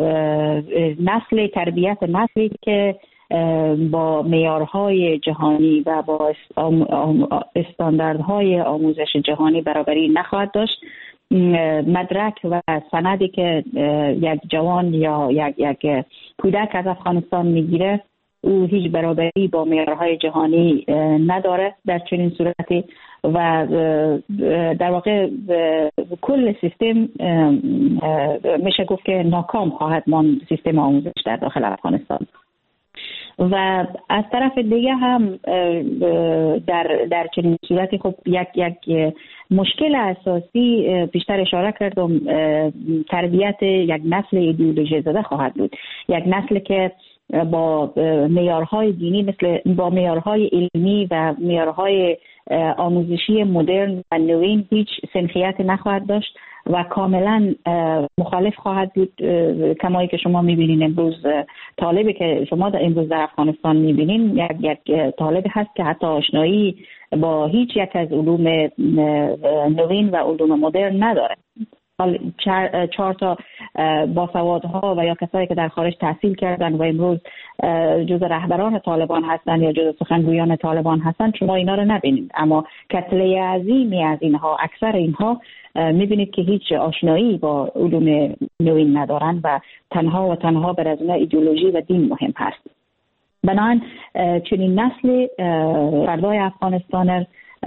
تربیت نسلی که با معیارهای جهانی و با استانداردهای آموزش جهانی برابری نخواهد داشت. مدرک و سندی که یک جوان یا یک کودک از افغانستان میگیره او هیچ برابری با معیارهای جهانی نداره در چنین صورتی و در واقع کل سیستم میشه گفت که ناکام خواهد ماند، سیستم آموزش در داخل افغانستان. و از طرف دیگه هم در چنین صورتی خب یک مشکل اساسی بیشتر اشاره کردم، تربیت یک نسل ایدئولوژی زده خواهد بود، یک نسل که با معیارهای دینی با معیارهای علمی و معیارهای آموزشی مدرن و نوین هیچ سنخیت نخواهد داشت و کاملا مخالف خواهد بود. کمایی که شما میبینین امروز، طالبی که شما امروز در افغانستان میبینین یک طالب هست که حتی آشنایی با هیچ یک از علوم نوین و علوم مدرن نداره. 4 تا باسوادها و یا کسایی که در خارج تحصیل کردن و امروز جزء رهبران طالبان هستن یا جزء سخنگویان طالبان هستن، شما اینا رو نبینید، اما کتله عظیمی از اینها، اکثر اینها میبینید که هیچ آشنایی با علوم نوین ندارن و تنها بر از ایدئولوژی و دین مهم هست. بنابراین چنین نسل فردای افغانستان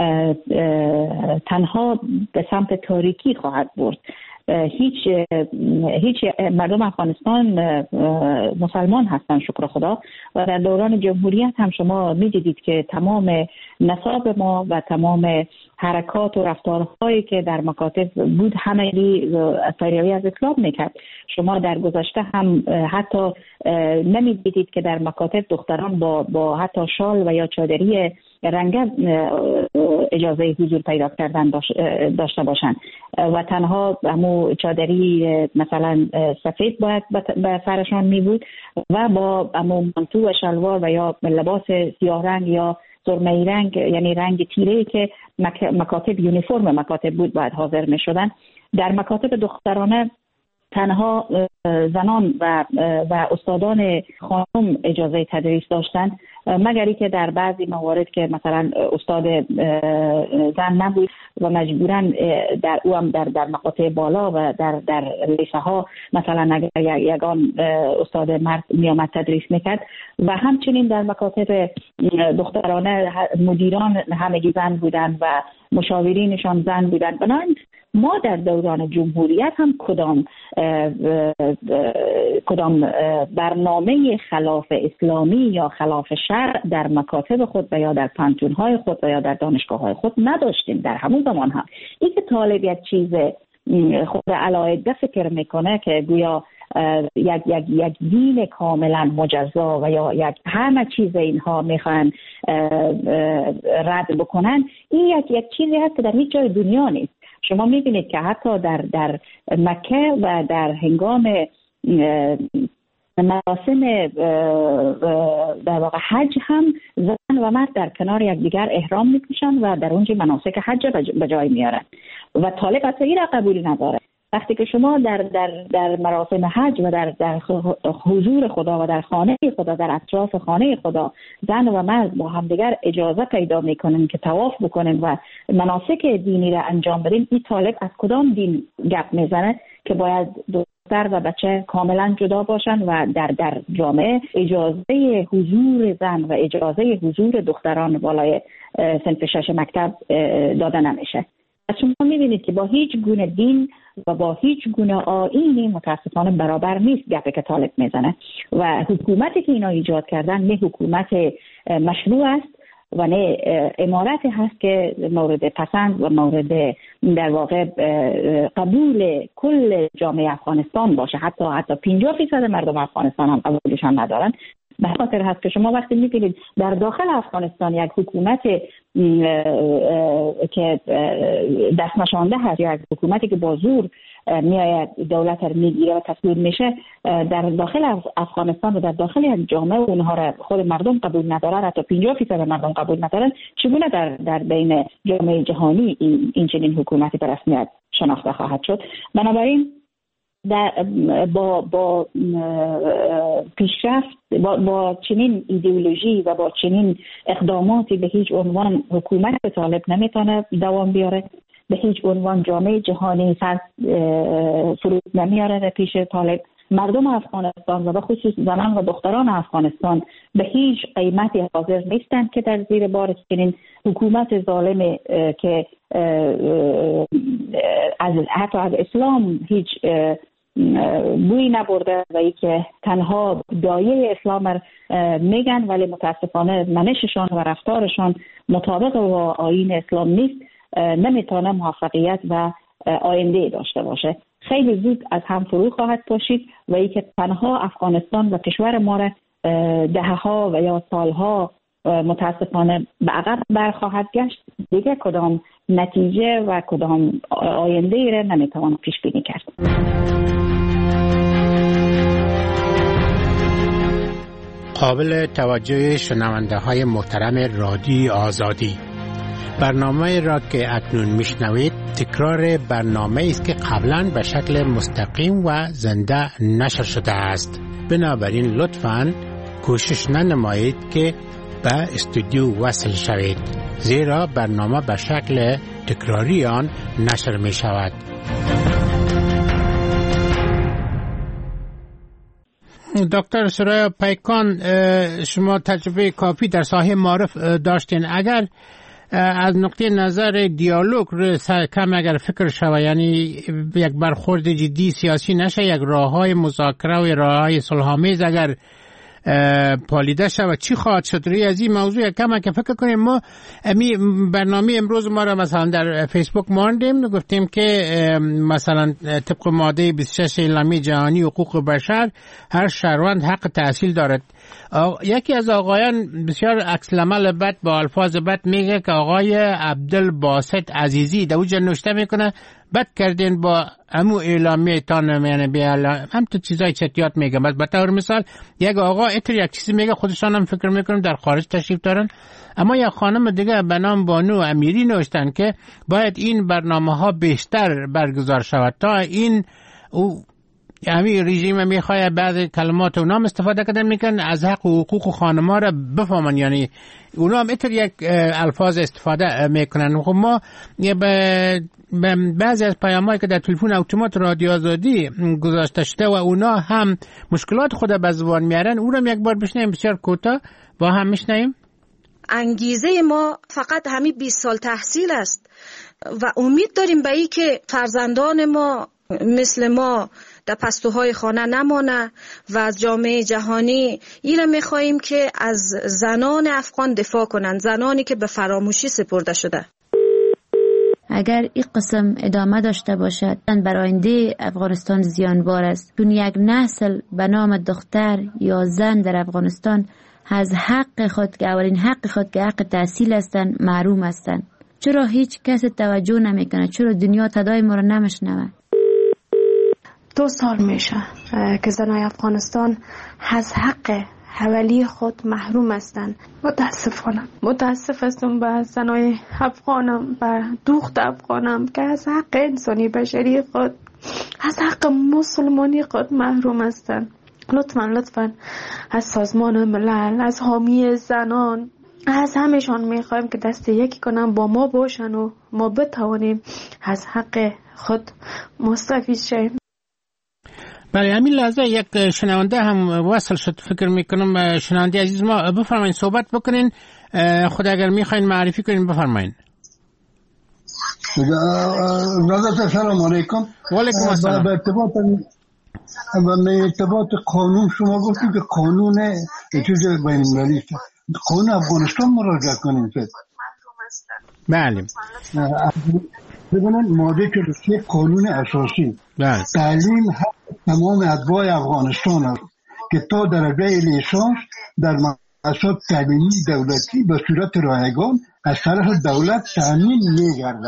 تنها به سمت تاریکی خواهد برد. هیچ مردم افغانستان مسلمان هستن شکر خدا و در دوران جمهوریت هم شما می‌دیدید که تمام نصاب ما و تمام حرکات و رفتارهایی که در مکاتب بود همه پیروی از اسلام میکرد. شما در گذشته هم حتی نمی‌دیدید که در مکاتب دختران با حتی شال و یا چادری رنگه اجازه حضور پیدا کردن داشته باشند و تنها همون چادری مثلا سفید باید به سرشان می بود و با همون مانتو و شلوار و یا لباس سیاه رنگ یا سرمه‌ای رنگ، یعنی رنگ تیره‌ای که مکاتب یونیفرم مکاتب بود باید حاضر می شدن. در مکاتب دخترانه تنها زنان و استادان خانم اجازه تدریس داشتند، مگر اینکه در بعضی موارد که مثلا استاد زن نبود و مجبوراً در مقاطع بالا و در لیسه ها مثلا اگر یگان استاد مرد میامد تدریس میکرد و همچنین در مکاتب دخترانه مدیران همگی زن بودند و مشاورینشان زن بودند. بنابراین ما در دوران جمهوریت هم کدام برنامه خلاف اسلامی یا خلاف شرع در مکاتب خود و یا در پانتون‌های خود و یا در دانشگاه‌های خود نداشتیم. در همون زمان هم این که طالب یک چیز خود علاهده فکر میکنه که گویا یک دین کاملا مجزا و یا یک همه چیز اینها میخوان رد بکنن، این یک چیزی هست که در هیچ جای دنیا نیست. شما میبینید که حتی در مکه و در هنگام مراسم در واقع حج هم زن و مرد در کنار یکدیگر احرام میپوشن و در اونجا مناسک حج به جای میارن و طالب اصلا این را قبول نداره. وقتی که شما در مراسم حج و در حضور خدا و در خانه خدا، در اطراف خانه خدا، زن و مرد با همدیگر اجازه پیدا میکنن که طواف بکنن و مناسک دینی را انجام بدن، این طالب از کدام دین گپ میزنه که باید دختر و بچه کاملا جدا باشن و در جامعه اجازه حضور زن و اجازه حضور دختران بالای صنف 6 مکتب داده نمیشه. شما میبینید که با هیچ گونه دین و با هیچ گونه آیینی متاسفانه برابر نیست گپی که طالب میزنه و حکومتی که اینا ایجاد کردن نه حکومت مشروع است و نه امارتی هست که مورد پسند و مورد در واقع قبول کل جامعه افغانستان باشه. حتی 50% مردم افغانستان هم قبولشان ندارن. به خاطر هست که شما وقتی میبینید در داخل افغانستان یک حکومت که دست نشانده هست یا یک حکومتی که با زور میآید دولت رو میگیره و تصویب میشه، در داخل افغانستان و در داخل یک جامعه اونها را خود مردم قبول ندارن، حتی 50% مردم قبول ندارن، چگونه در بین جامعه جهانی این چنین حکومتی به رسمیت شناخته خواهد شد؟ بنابراین با پیشرفت با چنین ایدئولوژی و با چنین اقداماتی به هیچ عنوان حکومت طالب نمیتونه دوام بیاره، به هیچ عنوان جامعه جهانی فرود نمیاره در پیش طالب. مردم افغانستان و به خصوص زنان و دختران افغانستان به هیچ قیمتی حاضر نیستند که در زیر بار چنین حکومت ظالم که حتی از اسلام هیچ بوی نبرده و ای که تنها دایه اسلام میگن ولی متاسفانه منششان و رفتارشان مطابق با آیین اسلام نیست، نمیتونه موفقیت و آینده داشته باشه. خیلی زود از هم فرو خواهد پاشید و ای که تنها افغانستان و کشور ما را دهها و یا سالها متاسفانه به عقب برخواهد گشت. دیگه کدام نتیجه و کدام آینده ای را نمیتوان پیش بینی کرد. قابل توجه شنونده های محترم رادیو آزادی، برنامه را که اکنون میشنوید تکرار برنامه است که قبلا به شکل مستقیم و زنده نشر شده است. بنابراین لطفاً کوشش ننمایید که به استودیو وصل شوید، زیرا برنامه به شکل تکراری آن نشر می شود. دکتر سرایا پیکان، شما تجربه کافی در ساحه معارف داشتین. اگر از نقطه نظر دیالوگ کم اگر فکر شود، یعنی یک برخورد جدی سیاسی نشه، یک راههای مذاکره و راههای صلح‌آمیز اگر پالیده شود، چی خواهد شد؟ روی از این موضوع کم که فکر کنیم. ما برنامه امروز ما را مثلا در فیسبوک ماندیم، گفتیم که مثلا طبق ماده 26 اعلامیه جهانی حقوق بشر هر شهروند حق تحصیل دارد. یکی از آقایان بسیار عکس العمل بد با الفاظ بد میگه که آقای عبدالباسط عزیزی در اونجا نوشته میکنه بد کردین با همو اعلامیه تان، یعنی هم تو چیزای چتیات میگه. به طور مثال یک آقا اتر یک چیزی میگه، خودشان هم فکر میکنم در خارج تشریف دارن. اما یک خانم دیگه به نام بانو امیری نوشتن که باید این برنامه ها بیشتر برگزار شود تا این یعنی رژیم میخواه بعض کلمات اونا هم استفاده کردن میکن از حق و حقوق خانما را بفهمن، یعنی اونا هم اتر یک الفاظ استفاده میکنن. خب ما بعضی از پیامایی که در تلفن اتومات رادیو آزادی گذاشته شده و اونا هم مشکلات خود به زبان میارن، او را یک بار بشنیم بسیار کوتاه با هم میشنیم. انگیزه ما فقط همین 20 سال تحصیل است و امید داریم به این که فرزندان ما مثل ما در پستوهای خانه نمانه و از جامعه جهانی ایره میخواییم که از زنان افغان دفاع کنند، زنانی که به فراموشی سپرده شده. اگر این قسم ادامه داشته باشد بر آینده افغانستان زیانبار است، چون یک نسل به نام دختر یا زن در افغانستان از حق خود که اولین حق خود که حق تحصیل هستند محروم هستند. چرا هیچ کس توجه نمیکنه؟ چرا دنیا صدای ما رو نمیشنوه؟ 2 سال میشه که زنای افغانستان از حق حوالی خود محروم هستند. متاسف هستم به زنای افغانم، به دوخت افغانم که از حق انسانی بشری خود، از حق مسلمانی خود محروم هستند. لطفاً از سازمان ملل، از حامی زنان، از همشان میخوایم که دست یکی کنن، با ما باشن و ما بتوانیم از حق خود مستفید شیم. بله، همین لحظه یک شنونده هم وصل شد، فکر میکنم. شنونده عزیز ما بفرمایید، صحبت بکنین. خود اگر میخواین معرفی کنین بفرمایید. سلام علیکم. و علیکم السلام. به ارتباط قانون شما گفتید که قانون چیز بین المللی، قانون افغانستان مراجعه کنیم. بله. ببینن ماده 43 قانون اساسی تعلیم حق تمام اتباع افغانستان است که تا درجه لیسانس در مؤسسات تعلیمی دولتی به صورت رایگان از طرف دولت تامین می‌گردد.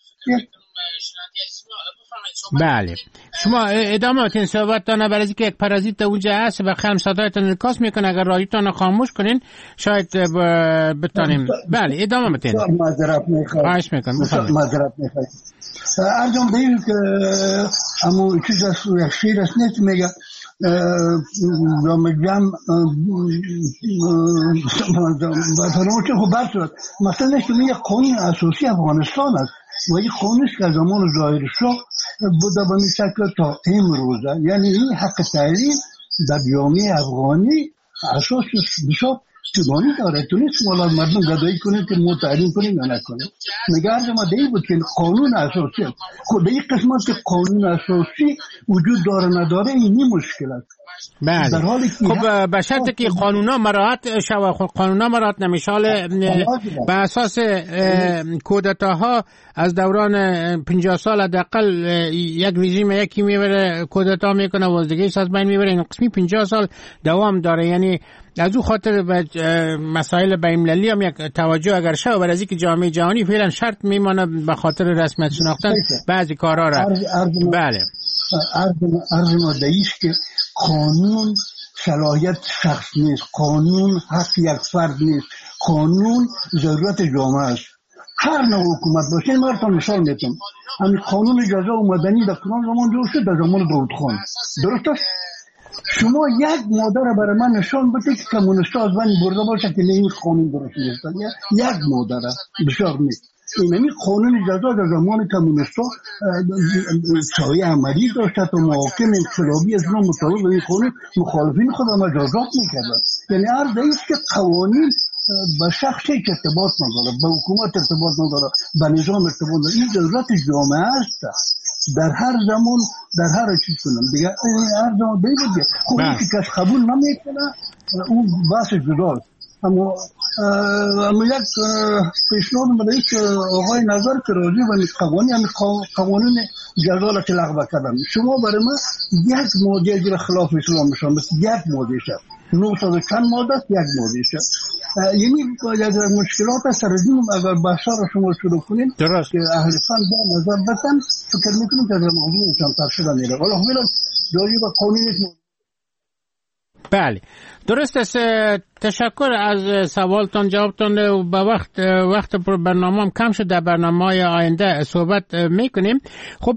بله، شما ادامه بدین صحبتتان، برای اینکه یک پرازیت اونجا هست و خیلی صدایتان انعکاس میکنه. اگر رادیوتان خاموش کنین شاید بتونیم. بله، ادامه بدین. معذرت میخوام. خواهش میکنم. معذرت میخوام. ارجام بگیم که اما چیز از شیر است نیست، میگه میگم فراموش خوب شد. مثلا نشون میگه قانون اساسی افغانستان است و این قانون که از زمان ظاهر شاه بوده به این شکل تا امروزه. یعنی این حق تعلیم در جامعه افغانی اساس بسیار چگانی داره. تو نیست مولا مردم گدایی کنید که ما تعلیم کنیم یا نکنیم. نگرد ما دیگه بود که قانون اساسی است. خود این قسمت که قانون اساسی وجود داره نداره اینی مشکل است. بله. خب به شرط که قانونا مراعات شود. خب قانونا مراعات نمیشه. به اساس کودتاها از دوران 50 سال حداقل یک رژیم یکی میبره کودتا میکنه و دیگه از بین میبره. این قسمی 50 سال دوام داره. یعنی از او خاطر به مسائل بین‌المللی هم یک توجه اگر شود، برای اینکه جامعه جهانی فعلا شرط میمانه به خاطر رسمیت شناختن بعضی کارها را. بله. عرض مادهیست که قانون صلاحیت شخص نیست، قانون حق یک فرد نیست، قانون ضرورت جامعه است. هر نوع حکومت باشه. من براتون مثال میتونم. همین قانون جزا و مدنی در کدام زمان جور شد؟ در زمان داود خان. درست است؟ شما یک ماده را برای من نشان بدید که کمونیستا از بین برده باشه که این قانون درست نیست. یک ماده را بسیار نیست. این قانون جزا در زمان کمونیستا سایه عملی داشته تا محاکم انقلابی از اون مطابق این قانون مخالفین خود مجازات میکردن. یعنی عرض است که قوانین به شخص هیچ ارتباط نداره، به حکومت ارتباط نداره، به نظام ارتباط نداره. این ضرورت جامعه است. در هر زمان در هر چیز کنم دیگه هر زمان دیگه خب که کس قبول نمیکنه اون بحث جداست. اما یک پیشنهاد میده که آقای نظر که راجع به قوانین جزا را که لغو کردن، شما برای من یک ماده را خلاف اسلام بشن، بس یک ماده شد 900 چند ماده است، یک ماده شد. یعنی یک مشکلات سرزیم اگر بحثا را شما شروع کنیم که اهل فن با نظر بدن فکر میکنیم که در موضوع کمتر شده میره. حالا همین راجع به قانون. بله، درست است. تشکر از سوالتان، جوابتان. به وقت برنامه هم کم شد، در برنامه آینده صحبت میکنیم. خب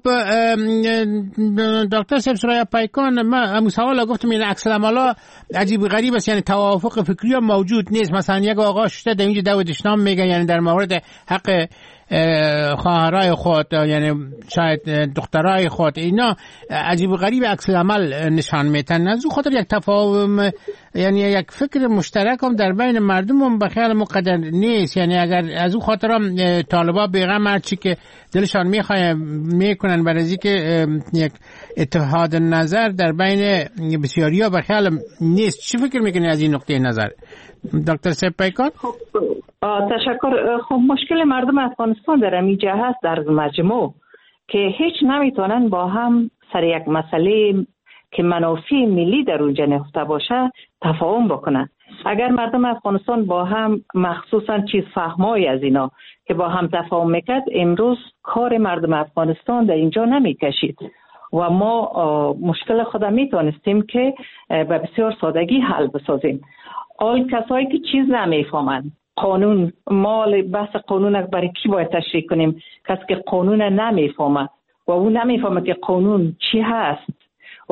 دکتر صاحب سرای پیکان، من سوال گفتم این عکس العملا عجیب غریب است، یعنی توافق فکری هم موجود نیست. مثلا یک آقا شده در اینجا دعوتش نام میگه، یعنی در مورد حق خواهرای خود، یعنی شاید دخترای خود، اینا عجیب غریب عکس العمل نشان میتن. از اون خاطر یک تفاهم، یعنی یک فکر مشترک هم در بین مردم هم به خیال مقدر نیست. یعنی اگر از اون خاطر هم طالبا بیغم هرچی که دلشان میکنن برای اینکه یک اتحاد نظر در بین بسیاری ها به خیال نیست. چی فکر میکنی از این نقطه نظر دکتر صاحب پیکان؟ تشکر. خب مشکل مردم افغانستان در این جهت هست در مجموع که هیچ نمیتونن با هم سر یک مسئله که منافع ملی در اونجا نهفته باشه تفاهم بکنن. اگر مردم افغانستان با هم مخصوصا چیز فهمای از اینا که با هم تفاهم میکرد، امروز کار مردم افغانستان در اینجا نمیکشید و ما مشکل خود میتونستیم که به بسیار سادگی حل بسازیم. آل کسایی که چیز نمیفهمند، قانون، ما بحث قانون برای کی باید تشریح کنیم؟ کسی که قانون نمیفهمه و او نمیفهمه که قانون چی هست و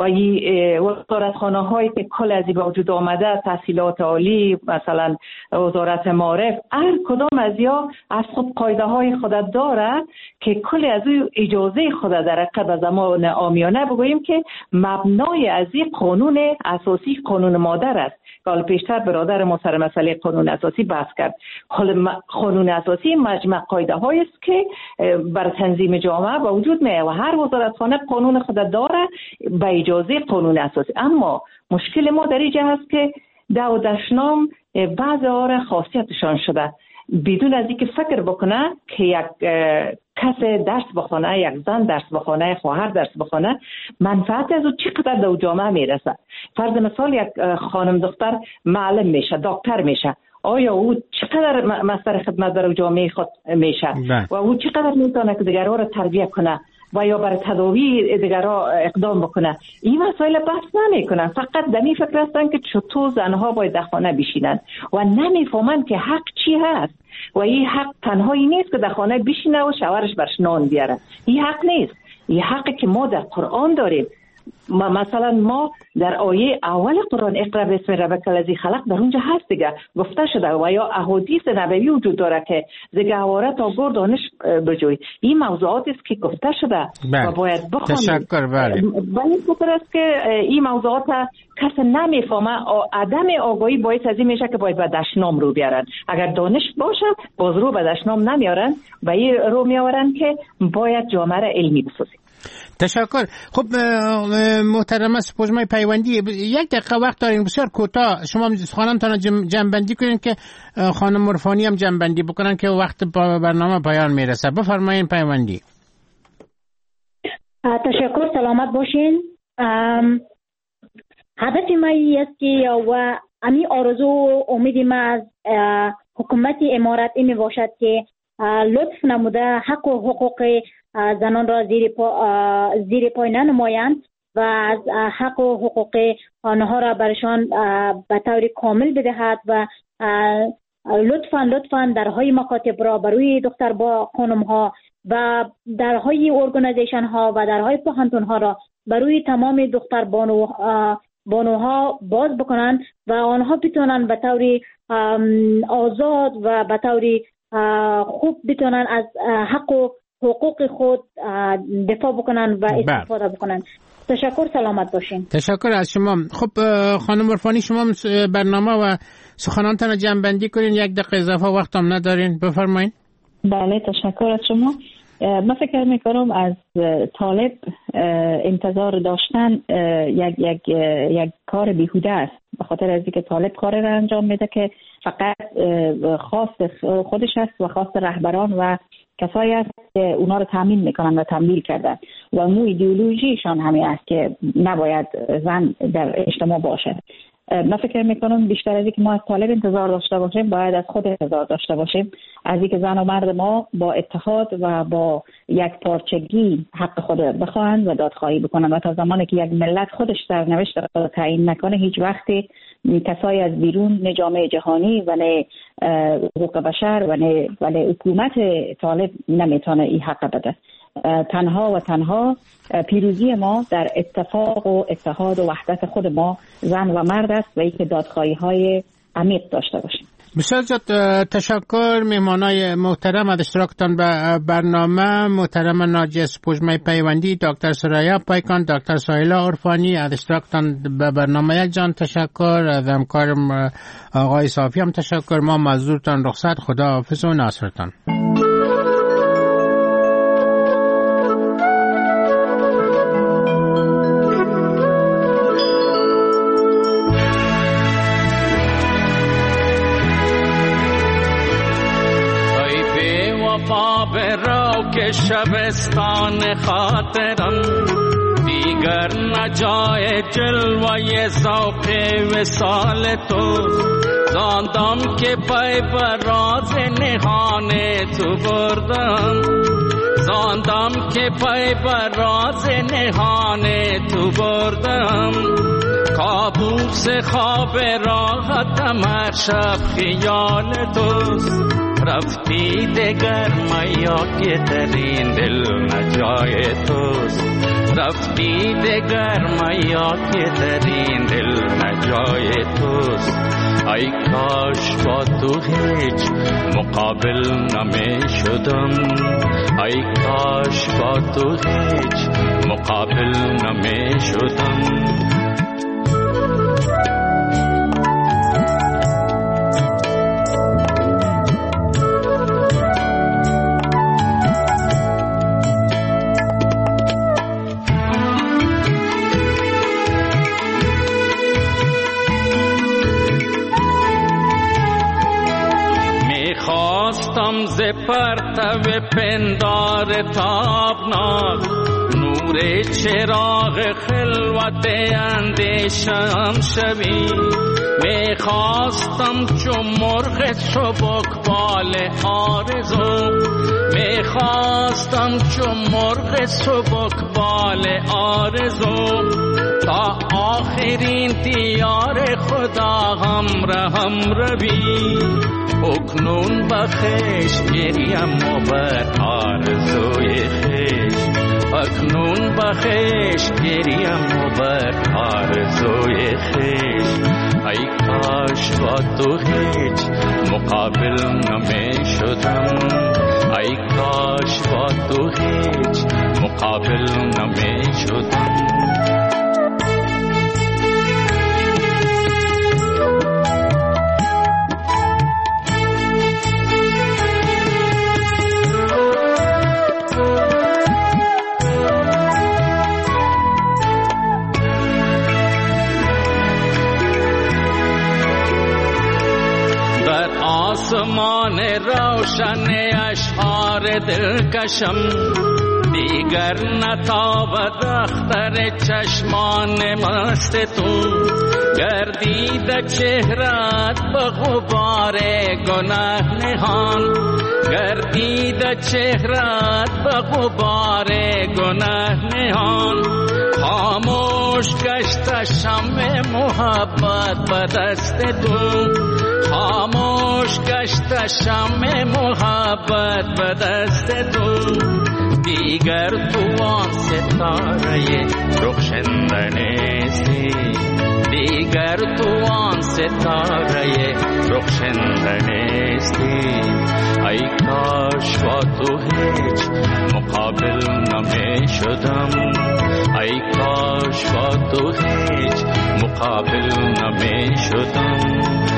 وزارتخانه هایی که کل از این وجود آمده، تحصیلات عالی، مثلا وزارت معارف، هر کدام از یا از خود قاعده های خود داره که کل از او اجازه خود داره که به زمان عامیانه بگوییم که مبنای از این قانون اساسی قانون مادر است. حالا پیشتر برادر ما سر مسئله قانون اساسی بحث کرد. قانون اساسی مجمع قاعده هایی است که بر تنظیم جامعه با وجود میاد و هر وزارتخانه قانون خود داره به اجازه قانون اساسی. اما مشکل ما در اینجا هست که دشنام بعض آره خاصیتشان شده بدون از اینکه فکر بکنه که یک کس درس بخونه، یک زن درس بخونه، خواهر درس بخونه، منفعت از او چقدر در جامعه میرسه. فرض مثال یک خانم دختر معلم میشه، دکتر میشه، آیا او چقدر مصدر خدمت برای جامعه خود میشه و او چقدر میتونه که دیگرها را تربیت کنه و یا برای تداوی دیگرها اقدام بکنه؟ این مسائل بحث نمیکنن، فقط دمی فکر هستن که چطور زنها باید در خانه بشینن و نمیفهمن که حق چی هست و این حق تنهایی نیست که در خانه بشینه و شوهرش برش نان بیاره. این حق نیست، این حقی که ما در قرآن داریم. مثلا ما در آیه اول قرآن اقرا بسم ربک الذی خلق در اونجا هست دیگه گفته شده و یا احادیث نبوی وجود داره که زگهواره تا گور دانش بجوی. این موضوعات است که گفته شده و باید بخونیم. تشکر. ولی خطر است که این موضوعات کس نمیفهمه. عدم آگاهی باعث از این میشه که باید به دشنام رو بیارن. اگر دانش باشه باز رو به دشنام نمیارن و این رو میارن که باید جامعه را علمی بسازیم. تشکر. خب محترم سپوږمۍ پیوندی، یک دقیقه وقت دارین، بسیار کوتاه شما سخنانتان جمع‌بندی کنین که خانم عرفانی هم جمع‌بندی بکنن که وقت برنامه پایان میرسه. بفرمایین پیوندی. تشکر، سلامت باشین. هدف ما است که و امی آرزو و امید ما از حکومت امارات این باشد که لطف نموده حق و حقوق زنان را زیر پای ننمایند و از حق و حقوق آنها را برشان به طور کامل بدهد و لطفاً درهای مکاتب را بروی دختر با خانم ها و درهای ارگانیزیشن ها و درهای پوهنتون ها را بروی تمام دختر بانوها باز بکنند و آنها بتونن به طور آزاد و به طور خوب بتونن از حق و حقوق خود دفاع بکنن و استفاده بکنن. تشکر، سلامت باشین. تشکر از شما. خب خانم عرفانی، شما برنامه و سخنانتان رو جمع بندی کنین، یک دقیقه اضافه وقت هم ندارین، بفرمایین. بله، تشکر از شما. من فکر میکنم از طالب انتظار داشتن یک کار بیهوده است، به خاطر از اینکه طالب کار را انجام میده که فقط خواست خودش است و خواست رهبران و کسایی است که اونا رو تامین میکنن و تمویل کردن و مو ایدئولوژیشان همین است که نباید زن در اجتماع باشه. من فکر میکنم بیشتر از اینکه ما از طالب انتظار داشته باشیم باید از خود انتظار داشته باشیم، از اینکه زن و مرد ما با اتحاد و با یک پارچگی حق خود بخواهند و دادخواهی بکنند و تا زمانی که یک ملت خودش سرنوشت را تعیین نکنه هیچ وقتی کسایی از بیرون، نه جامعه جهانی و نه حقوق بشر و نه حکومت طالب نمیتونه این حق بده. تنها پیروزی ما در اتفاق و اتحاد و وحدت خود ما زن و مرد است و اینکه دادخواهی های عمیق داشته باشیم. بسیار زیاد تشکر مهمانای محترم از اشتراکتان به برنامه. محترم ناجیه سپوږمۍ پیوندی، دکتر سریا پایکان، دکتر سهیلا عرفانی از اشتراکتان به برنامه. یک جان تشکر. از همکارم آقای صافی هم تشکر. ما مزدورتان رخصت، خدا حافظ و ناصرتان. شبستان خاطران دیگر نجای جلوه ذوق وصال تو، زاندم که پای بر راز نهان تو بردم، زاندم که پای بر راز نهان تو بردم. کابوس خواب راحتم هر شب خیال توست، رفتی دگر میا که ترین دل نجای توست، رفتی دگر میا که ترین دل نجای توست. ای کاش با تو هیچ مقابل نمی شدم، ای کاش با تو هیچ مقابل نمی شدم. خواستم ز پرتو پندار تابناک نور چراغ خلوت اندیشم شوی. می خواستم چون مرغ سبک بال آرزو، می خواستم چون مرغ سبک بال آرزو. تا آخرین دیار خدا هم روی، اکنون بخش گریم و بر آرزوی خیش، اکنون بخش گریم و بر آرزوی خیش. ای کاش با تو هیچ مقابل نمی شدم، ای کاش با تو هیچ مقابل نمی شدم. آسمان روشن اشعار دلکشم، دیگر نتابد اختر چشمان مست تو. گردید چهرت به غبار گناه نهان، گردید چهرت به غبار گناه نهان. خاموش گشت شمع محبت به دست تو، خاموش گشت شمع محبت به دست تو. دیگر تو آن ستاره رخشنده نیستی، دیگر تو آن ستاره رخشنده نیستی. ای کاش با تو هیچ مقابل نمی شدم، ای کاش با تو هیچ مقابل نمی شدم.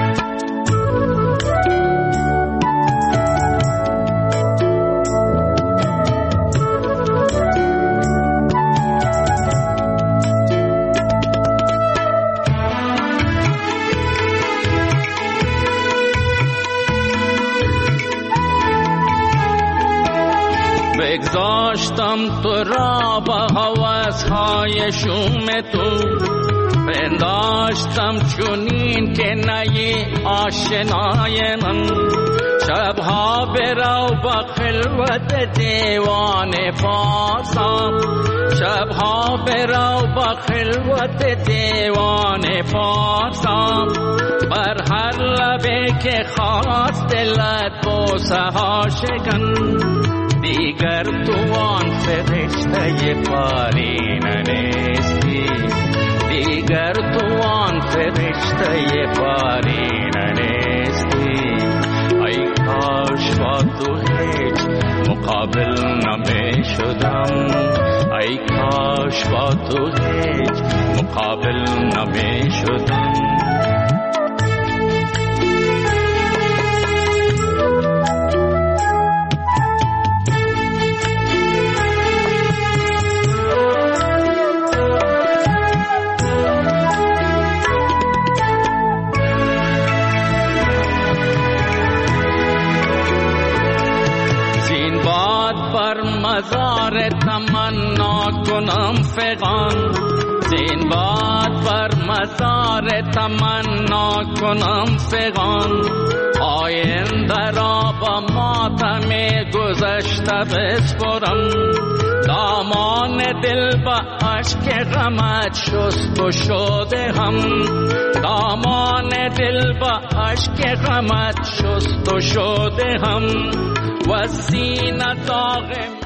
بگذاشتم تو را با هوس‌های شوم تو، پنداشتم چونین که نی آشنای من. شبها برو با خلوت دیوان پارسا، شبها برو با خلوت دیوان پارسا. بر هر لبه که خواست دلت بوسه ها شکن، دیگر تو آن فرشته پارینه نیستی، دیگر تو آن فرشته پارینه نیستی. ای کاش با تو هیچ مقابل نمی شدم، ای کاش با تو هیچ مقابل نمی شدم. مزار تمنا کنم فغان، زین باد بر مزار تمنا کنم فغان آینده را با ماتم گذشته بسپرم دامان دل با عشق غمت شست و شده هم دامان دل با عشق غمت شست و شده هم و سینه داغ